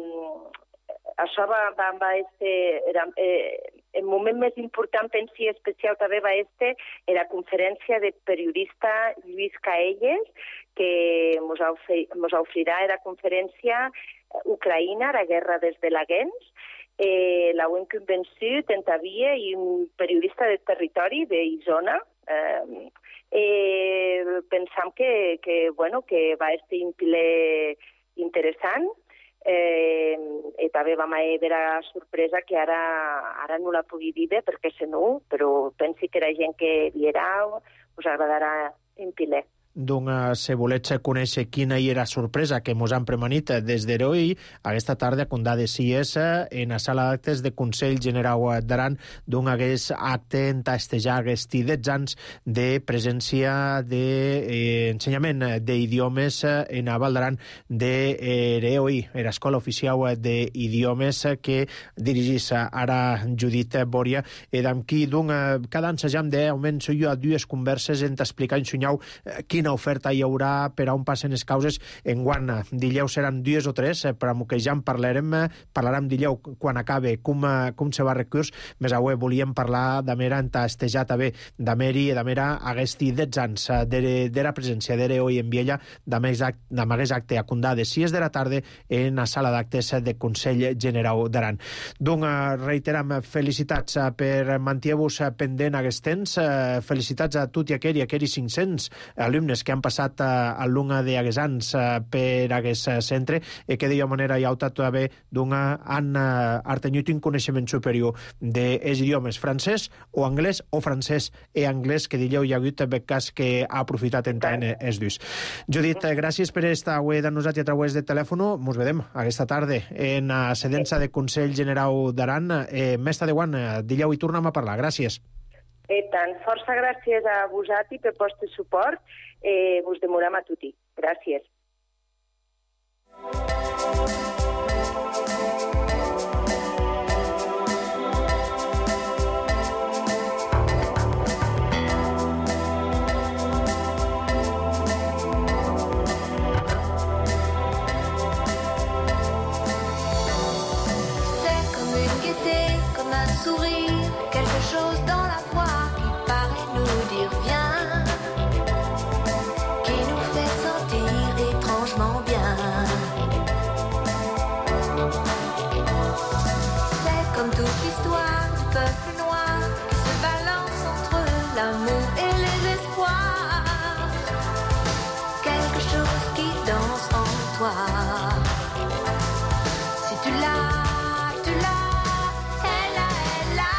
Això va, va, va este, era, eh, el moment més important, pensi especial també va este, era la conferència del periodista Lluís Caelles, que ens ofrirà la conferència Ucraïna, la guerra des de la Gens. Eh, L'hem convençut en Tavia i un periodista del territori d'Isona. Eh, eh, pensam que, que, bueno, que va ser un ple interessant. Eh, i també vam haver la sorpresa que ara, ara no la pugui dir bé perquè se no, però pensi que la gent que viera us agradarà en piler. Doncs, si volets conèixer quina hi era sorpresa que mos han premanit des d'heroi, aquesta tarda, com de sis, en la sala d'actes de Consell Generau d'Aran, d'un hagués acte en tastejar aquests dotze anys de presència d'ensenyament eh, d'idiomes en Val d'Aran d'heroi, l'Escola Oficial d'Idiomes que dirigís ara Judit Boria, i d'amb qui, doncs, cada any s'ajam d'augment jo a dues converses en t'explicar en Sunyau quina oferta hi haurà per a on passen les causes. Enguant, dileu seran dues o tres, però amb que ja en parlarem, parlarem dileu quan acabe com, com se va recurs. Més avui volíem parlar de mera entastejar també de meri i de mera aguesti dotze anys de, de la presència d'heroi en Viella d'amb aguest acte a condà de sis de la tarda en la sala d'actes de Consell Generau d'Aran. Doncs reiteram felicitats per mantenir-vos pendent aguest temps, felicitats a tot i aquell i aquells cinc-cents alumnes que han passat al lunga d'aquests anys per aquest centre i que d'ella manera hi ha també han artenyut un coneixement superior dels idiomes francès o anglès o francès i anglès que d'elleu hi ha hagut becas que ha aprofitat en tant els dos. Judit, gràcies per estar avui de nosaltres a través de telèfon. Ens vedem aquesta tarda en la sedença de Consell Generau d'Aran. Més de guant, d'elleu hi tornem a parlar. Gràcies. I tant, força gràcies a vosaltres per vostre suport. Eh, vos demorem a tutti. Gràcies. C'est comme une gaieté, comme un sourire, quelque chose dans la voix qui paraît nous dire viens, qui nous fait sentir étrangement bien. C'est comme toute l'histoire du peuple noir qui se balance entre l'amour et les espoirs, quelque chose qui danse en toi. Si tu l'as, tu l'as, elle a, elle a.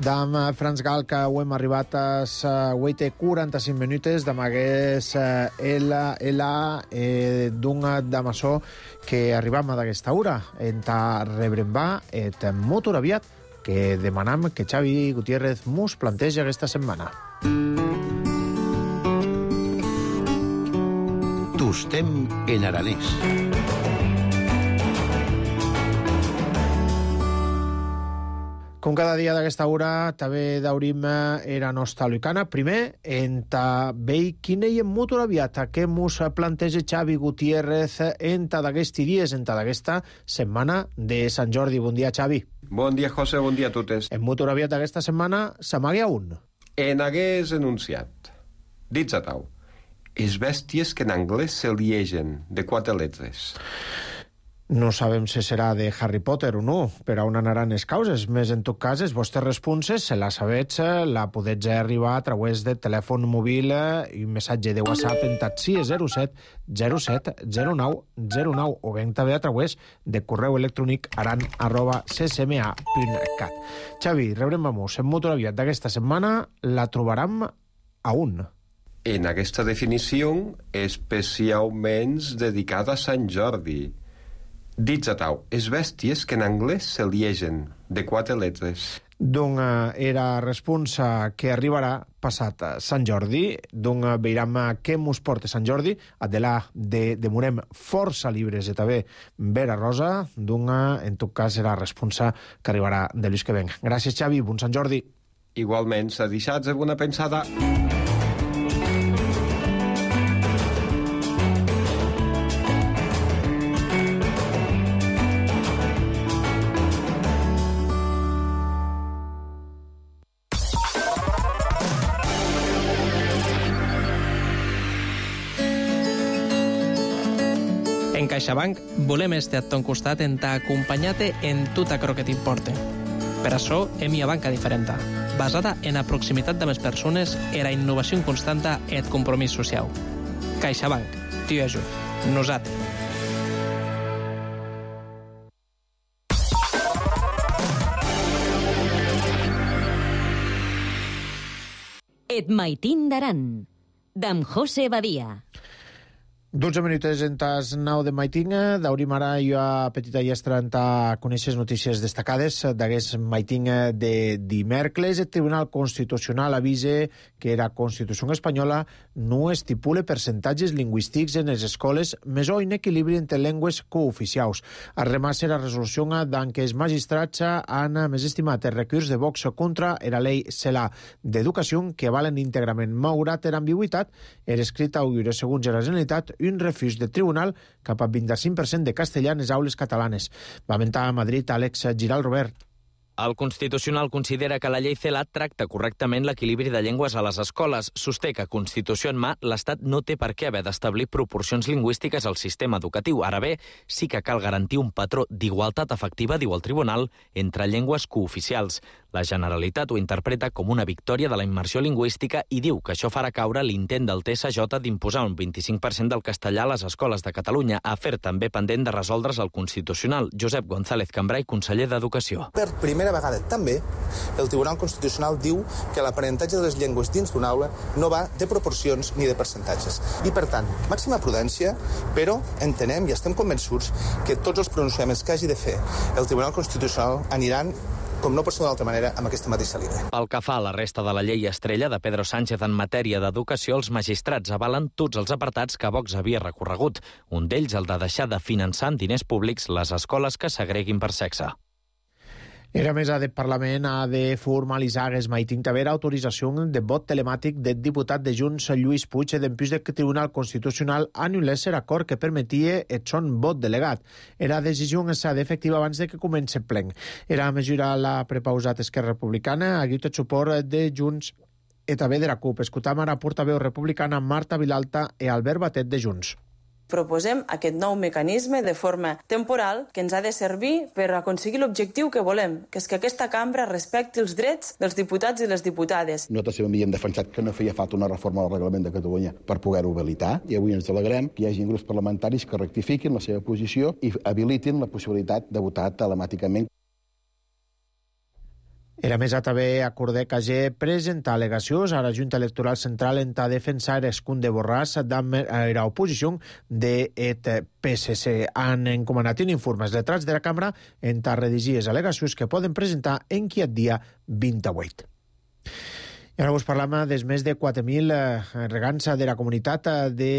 Dam Frans Gal, que ho hem arribat a vuit i quaranta-cinc minuts, d'amagués Ela, Ela, eh, d'una d'amassó que arribam a d'aquesta hora. Enta rebrem va et motor aviat, que demanam que Xavi Gutiérrez mos planteja aquesta setmana. Tostem en aranès. Com cada dia d'aquesta hora, també daurim era nostra lucana. Primer, enta vei quina hi ha motor aviat, que mos planteja Xavi Gutiérrez enta d'aquesti dies, enta d'aquesta setmana de Sant Jordi. Bon dia, Xavi. Bon dia, José, bon dia a totes. En motor aviat d'aquesta setmana s'amaga un. En hagués enunciat. Dits a tau. Es bèsties que en anglès se liegen, de quatre lletres. No sabem si serà de Harry Potter o no, per a on anaran les causes. Més en tot cas, les vostres responses, se la sabets, la podets arribar a través de telèfon mòbil i missatge de WhatsApp en taxi zero set zero set zero nou zero nou o ben també a través de correu electrònic aran arroba c c m a punt cat. Xavi, rebrem vamos. En motor aviat d'aquesta setmana la trobaram a un. En aquesta definició, especialment dedicada a Sant Jordi. Dits a tau, es bèsties que en anglès se liegen, de quatre lletres. Doncs era responsa que arribarà passat Sant Jordi. Doncs veiram què mos porta Sant Jordi. Adelà de, demorem força llibres i també Vera Rosa. Doncs en tot cas serà responsa que arribarà de l'ús que venc. Gràcies, Xavi. Bon Sant Jordi. Igualment, s'ha deixat de bona pensada. En CaixaBank volem estar a ton costat en t'acompanyar-te en tot aquello que t'importa. Per això hem una banca diferent, basada en la proximitat de les persones, en la innovació constanta i el compromís social. CaixaBank, t'hi ajut. Nosaltres. Et maitín d'Aran, d'en José Badia. dotze minuts en tas nou de maitinga. Daurim ara jo a petita llestra en ta conèixer notícies destacades d'aquest maitinga de dimèrcles. El Tribunal Constitucional avisa que la Constitució espanyola no estipula percentatges lingüístics en les escoles, més o in equilibri entre llengües cooficials. Arremassa la resolució d'en què els magistrats han més estimat el recurs de Vox contra la llei Celaá d'Educació, que avalen íntegrament, malgrat l'ambigüitat, era escrita augura, segons la Generalitat, un refús del tribunal cap a vint-i-cinc per cent de castellà en les aules catalanes. Va mentar a Madrid Àlex Giral Robert. El Constitucional considera que la llei Celaá tracta correctament l'equilibri de llengües a les escoles. Sosté que, Constitució en mà, l'Estat no té per què haver d'establir proporcions lingüístiques al sistema educatiu. Ara bé, sí que cal garantir un patró d'igualtat efectiva, diu el Tribunal, entre llengües cooficials. La Generalitat ho interpreta com una victòria de la immersió lingüística i diu que això farà caure l'intent del T S J d'imposar un vint-i-cinc per cent del castellà a les escoles de Catalunya, afer també pendent de resoldre's al Constitucional. Josep González Cambray, conseller d'Educació. Per primera vegada també, el Tribunal Constitucional diu que l'aprenentatge de les llengües dins d'una aula no va de proporcions ni de percentatges. I, per tant, màxima prudència, però entenem i estem convençuts que tots els pronunciaments que hagi de fer el Tribunal Constitucional aniran, com no pot ser d'una altra manera, amb aquesta mateixa línia. Pel que fa a la resta de la llei estrella de Pedro Sánchez en matèria d'educació, els magistrats avalen tots els apartats que Vox havia recorregut. Un d'ells, el de deixar de finançar amb diners públics les escoles que segreguin per sexe. Era mesa del Parlament ha de formalitzar el maiting també autorització de vot telemàtic del diputat de Junts Lluís Puig d'empús que el Tribunal Constitucional anul·lés l'acord que permetia el son vot delegat. Era decisió s'ha d'efectiva abans de que comenci el plen. Era mesura la prepausat Esquerra Republicana, ha agraït el suport de Junts i també de la CUP. Escoltam ara portaveu republicana Marta Vilalta i Albert Batet de Junts. Proposem aquest nou mecanisme de forma temporal que ens ha de servir per aconseguir l'objectiu que volem, que és que aquesta cambra respecti els drets dels diputats i les diputades. Nosaltres també hem defensat que no feia falta una reforma del reglament de Catalunya per poder-ho habilitar i avui ens alegrem que hi hagi grups parlamentaris que rectifiquin la seva posició i habilitin la possibilitat de votar telemàticament. Era mesa també acordé que hagi presentat al·legacions a la Junta Electoral Central en ta defensar escun de Borràs damb era oposició de et P S C. Han encomanat un informe als letrats de la cambra en ta redigir les al·legacions que poden presentar en qui et dia vint-i-vuit. I ara vos parlam dels més de quatre mil regants de la comunitat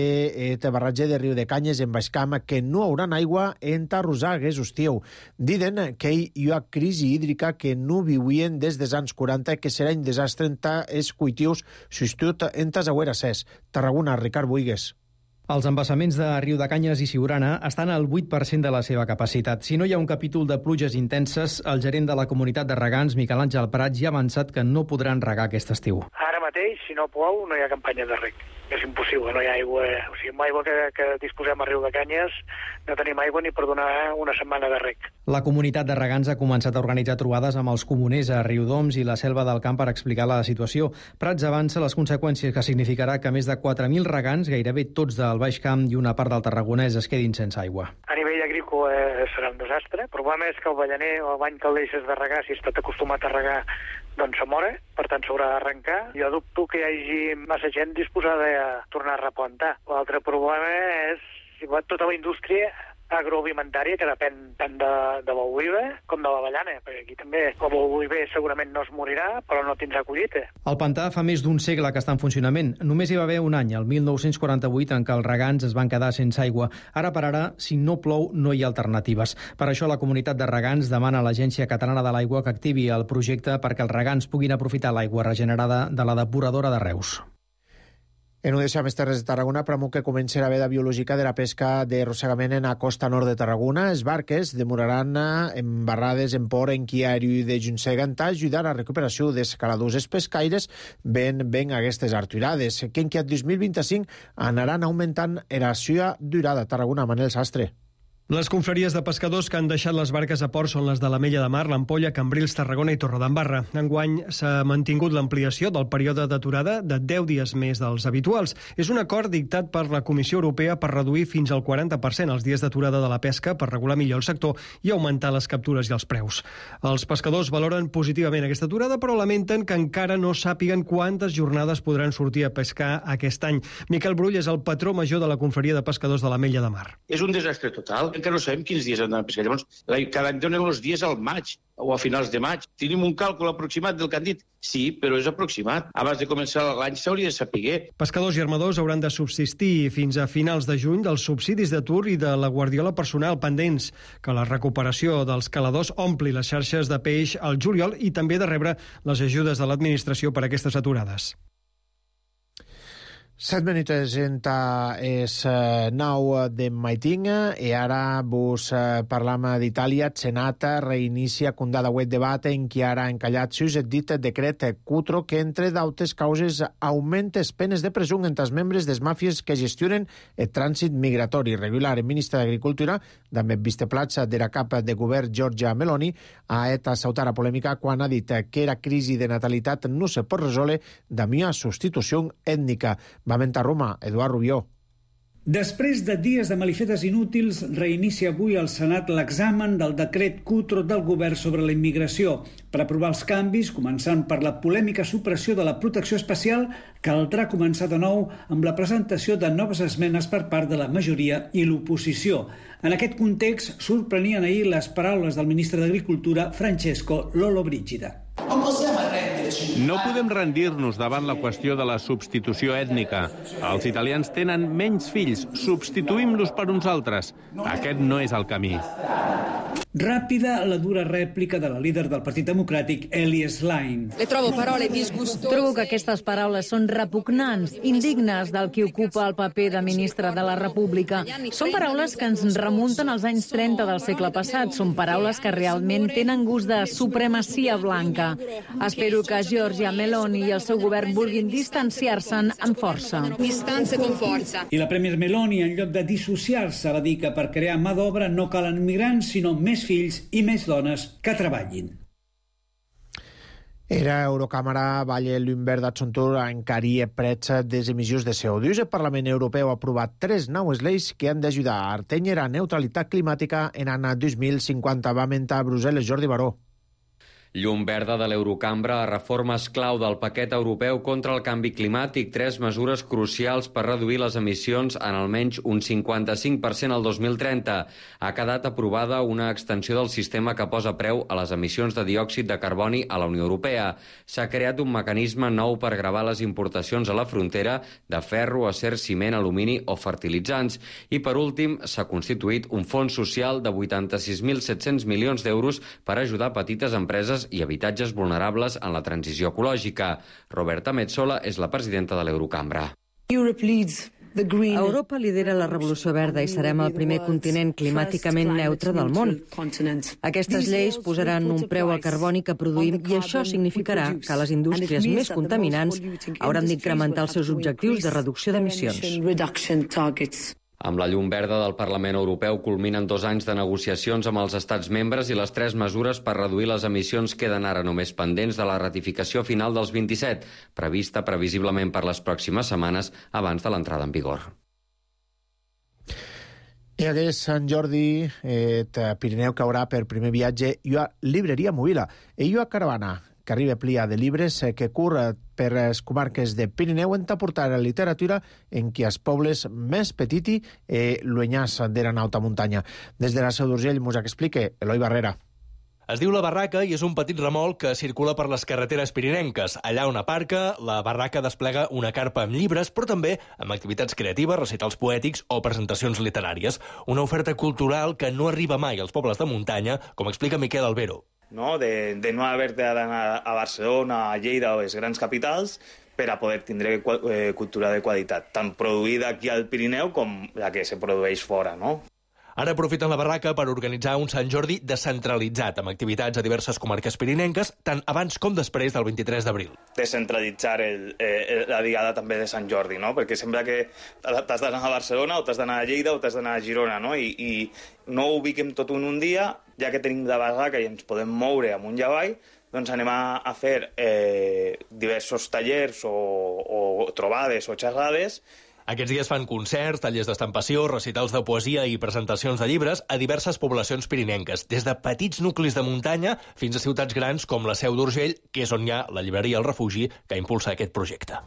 de barratge de Riu de Canyes en Baixcamp que no hauran aigua en Tarrusà aquest estiu. Diden que hi ha crisi hídrica que no viuien des dels anys quaranta que serà un desastre en els cultius substitut en tas agüerassers. Tarragona, Ricard Buigues. Els embassaments de Riu de Canyes i Siurana estan al vuit per cent de la seva capacitat. Si no hi ha un capítol de pluges intenses, el gerent de la comunitat de regants, Miquel Àngel Prats, ja ha avançat que no podran regar aquest estiu. Ara mateix, si no plou, no hi ha campanya de reg. És impossible, no hi ha aigua. O sigui, amb l'aigua que, que disposem a Riu de Canyes no tenim aigua ni per donar una setmana de reg. La comunitat de regants ha començat a organitzar trobades amb els comuners a Riudoms i la Selva del Camp per explicar la situació. Prats avança les conseqüències que significarà que més de quatre mil regants, gairebé tots del Baix Camp i una part del Tarragonès, es quedin sense aigua. A nivell agrícola eh, serà un desastre. El problema és que el ballaner o el bany que el deixes de regar, si ha estat acostumat a regar, doncs se mora, per tant s'haurà d'arrencar. Jo dubto que hi hagi massa gent disposada a tornar a replantar. L'altre problema és si va tota la indústria agroalimentària que depèn tant de, de l'oliva com de l'avellana, perquè aquí també el oliver segurament no es morirà, però no tindrà collita. El pantà fa més d'un segle que està en funcionament. Només hi va haver un any, el mil nou-cents quaranta-vuit, en què els regants es van quedar sense aigua. Ara per ara, si no plou, no hi ha alternatives. Per això la comunitat de regants demana a l'Agència Catalana de l'Aigua que activi el projecte perquè els regants puguin aprofitar l'aigua regenerada de la depuradora de Reus. En ho deixa més Terres de Tarragona, premu que comença la veda biològica de la pesca de rossegament en la costa nord de Tarragona. Els barques demoraran embarrades en port en qui aeri de Junsega en ajudar a la recuperació d'escaladors. Els pescaires ven, ven aquestes arturades, que en qui el dos mil vint-i-cinc anaran augmentant la seva durada. Tarragona, Manel Sastre. Les confraries de pescadors que han deixat les barques a port són les de l'Ametlla de Mar, l'Ampolla, Cambrils, Tarragona i Torredembarra. Enguany s'ha mantingut l'ampliació del període d'aturada de deu dies més dels habituals. És un acord dictat per la Comissió Europea per reduir fins al quaranta per cent els dies d'aturada de la pesca per regular millor el sector i augmentar les captures i els preus. Els pescadors valoren positivament aquesta aturada, però lamenten que encara no sàpiguen quantes jornades podran sortir a pescar aquest any. Miquel Brull és el patró major de la confraria de pescadors de l'Ametlla de Mar. És un desastre total. Encara no sabem quins dies hem d'anar a pescar. Llavors, cada any donen els dies al maig o a finals de maig. Tenim un càlcul aproximat del que han dit? Sí, però és aproximat. Abans de començar l'any s'hauria de saber. Pescadors i armadors hauran de subsistir fins a finals de juny dels subsidis d'atur i de la guardiola personal pendents, que la recuperació dels caladors ompli les xarxes de peix al juliol i també de rebre les ajudes de l'administració per a aquestes aturades. Set minuts entre es nou de maiting i ara vos parlam d'Itàlia. El Senat reinicia condada web debat en qui ara ha encallat sus el dit decret Cutro que, entre d'altres causes, augmenta les penes de presó entre els membres des màfies que gestionen el trànsit migratori irregular. El ministre d'Agricultura, també viceplats de la cap de govern Giorgia Meloni, ha et saltar la polèmica quan ha dit que la crisi de natalitat no se pot resoldre amb una substitució ètnica. Va mentar Roma, Eduard Rubió. Després de dies de malifetes inútils, reinicia avui al Senat l'examen del decret Cutro del govern sobre la immigració. Per aprovar els canvis, començant per la polèmica supressió de la protecció especial, caldrà començar de nou amb la presentació de noves esmenes per part de la majoria i l'oposició. En aquest context, sorprenien ahir les paraules del ministre d'Agricultura, Francesco Lollobrigida. No podem rendir-nos davant la qüestió de la substitució ètnica. Els italians tenen menys fills, substituïm-los per uns altres. Aquest no és el camí. Ràpida la dura rèplica de la líder del Partit Democràtic, Elie Schlein. Le trobo parole disgustose. Trobo que aquestes paraules són repugnants, indignes del qui ocupa el paper de ministre de la República. Són paraules que ens remunten als anys trenta del segle passat. Són paraules que realment tenen gust de supremacia blanca. Espero que Giorgia Meloni i el seu govern vulguin distanciar-se'n amb força. I la premier Meloni, en lloc de dissociar-se, va dir que per crear mà d'obra no calen migrants, sinó més fills i més dones que treballin. Era Eurocàmera Valle Lumber d'Atzontur encaria prets des emissions de C O dos. El Parlament Europeu ha aprovat tres noves lleis que han d'ajudar a atènyer la neutralitat climàtica en l'any dos mil cinquanta. Va mentar a Brussel·les Jordi Baró. Llum verda de l'Eurocambra a reformes clau del paquet europeu contra el canvi climàtic, tres mesures crucials per reduir les emissions en almenys un cinquanta-cinc per cent al dos mil trenta. Ha quedat aprovada una extensió del sistema que posa preu a les emissions de diòxid de carboni a la Unió Europea. S'ha creat un mecanisme nou per gravar les importacions a la frontera de ferro, acer, ciment, alumini o fertilitzants. I, per últim, s'ha constituït un fons social de vuitanta-sis mil set-cents milions d'euros per ajudar petites empreses i habitatges vulnerables en la transició ecològica. Roberta Metsola és la presidenta de l'Eurocambra. Europa lidera la revolució verda i serem el primer continent climàticament neutre del món. Aquestes lleis posaran un preu al carboni que produïm i això significarà que les indústries més contaminants hauran d'incrementar els seus objectius de reducció d'emissions. Amb la llum verda del Parlament Europeu culminen dos anys de negociacions amb els estats membres i les tres mesures per reduir les emissions queden ara només pendents de la ratificació final dels vint-i-set, prevista previsiblement per les pròximes setmanes abans de l'entrada en vigor. I aquest Sant Jordi, eh, Pirineu caurà per primer viatge i a Libreria Movila. I a Caravana, que arriba plia de llibres que cura per les comarques de Pirineu en t'aportar la literatura en qui els pobles més petiti i llunyàs de la alta muntanya. Des de la Seu d'Urgell mos explica Eloi Barrera. Es diu La Barraca i és un petit remolc que circula per les carreteres pirinenques. Allà on aparca, la barraca desplega una carpa amb llibres, però també amb activitats creatives, recitals poètics o presentacions literàries. Una oferta cultural que no arriba mai als pobles de muntanya, com explica Miquel Albero. No? De, de no haver d'anar a Barcelona, a Lleida o a les grans capitals per a poder tindre eh, cultura de qualitat, tant produïda aquí al Pirineu com la que se produeix fora, no? Ara aprofiten la barraca per organitzar un Sant Jordi descentralitzat, amb activitats a diverses comarques pirinenques, tant abans com després del vint-i-tres d'abril. Descentralitzar el, eh, la diada també de Sant Jordi, no? Perquè sembla que t'has d'anar a Barcelona o t'has d'anar a Lleida o t'has d'anar a Girona, no? I, i no ho ubiquem tot en un dia, ja que tenim la barraca i ens podem moure amunt i avall, doncs anem a, a fer eh, diversos tallers o, o trobades o xerrades. Aquests dies fan concerts, tallers d'estampació, recitals de poesia i presentacions de llibres a diverses poblacions pirinenques, des de petits nuclis de muntanya fins a ciutats grans com la Seu d'Urgell, que és on hi ha la llibreria El Refugi, que impulsa aquest projecte.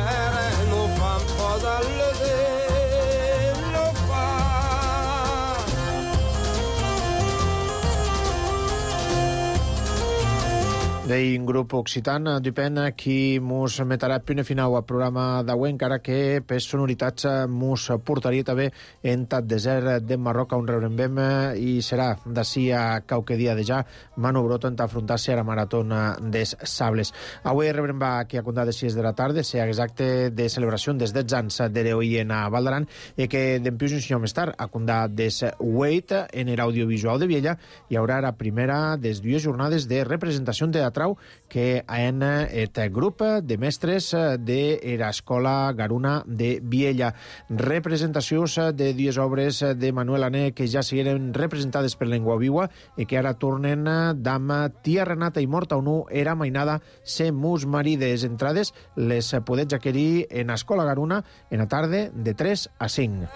D'un grup occitan, depèn qui mos metrà pune final al programa d'avui, encara que per sonoritats mos portaria també en tot desert de Marroc, on rebrem i serà d'ací a qualque dia de ja Manu Broto en afrontar-se a la maratona des Sables. Avui rebrem aquí a contar de sis de la tarda, ser exacte de celebració des dotze anys d'heroi en a Valdaran, i que dempius un senyor més tard a contar des Wait en l'audiovisual de Viella hi haurà la primera des dues jornades de representació teatral que en et grup de mestres de l'Escola Garuna de Viella. Representacions de dues obres de Manuel Ané que ja sigueren representades per Llengua Viva i que ara tornen d'am Tia Renata i Morta Onu era mainada se mus marí des entrades les podets adquirir en Escola Garuna en la tarda de tres a cinc.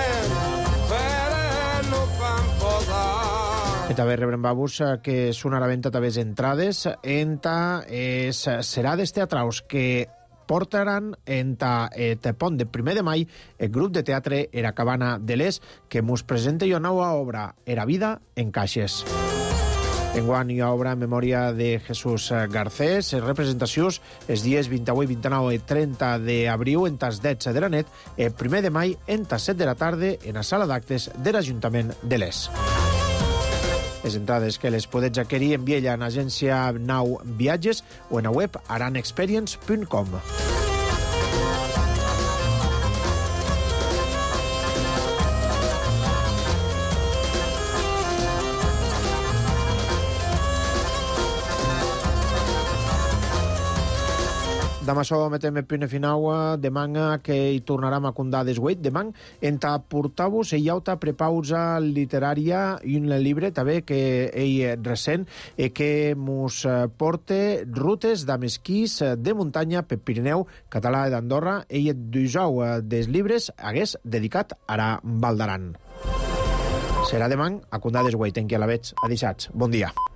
I també rebrem babus que són a la venda també entrades enta es, serades teatrals que portaran enta et pont de primer de mai el grup de teatre Era Cabana de l'Est que mos presenta una nova obra Era Vida en Caixes. Enguany hi ha obra en memòria de Jesús Garcés, representacions els dies vint-i-vuit, vint-i-nou i trenta d'abril en tas dotze de la nit, el primer de mai en tas set de la tarda en la sala d'actes de l'Ajuntament de l'Est. Les entrades que les podets adquirir en Viella en agència Nou Viatges o en la web aranexperience punt com. Demà això metem el punt final de manga que hi tornarem a contar desguait. Demà enta portar-vos i auta prepausa literària i un llibre també que ell recent i que mos porta rutes d'amesquís de muntanya per Pirineu català d'Andorra. Ell dijou dels llibres hagués dedicat a la Val d'Aran. Serà demà a contar desguait en qui a la veig. Adixats. Bon dia.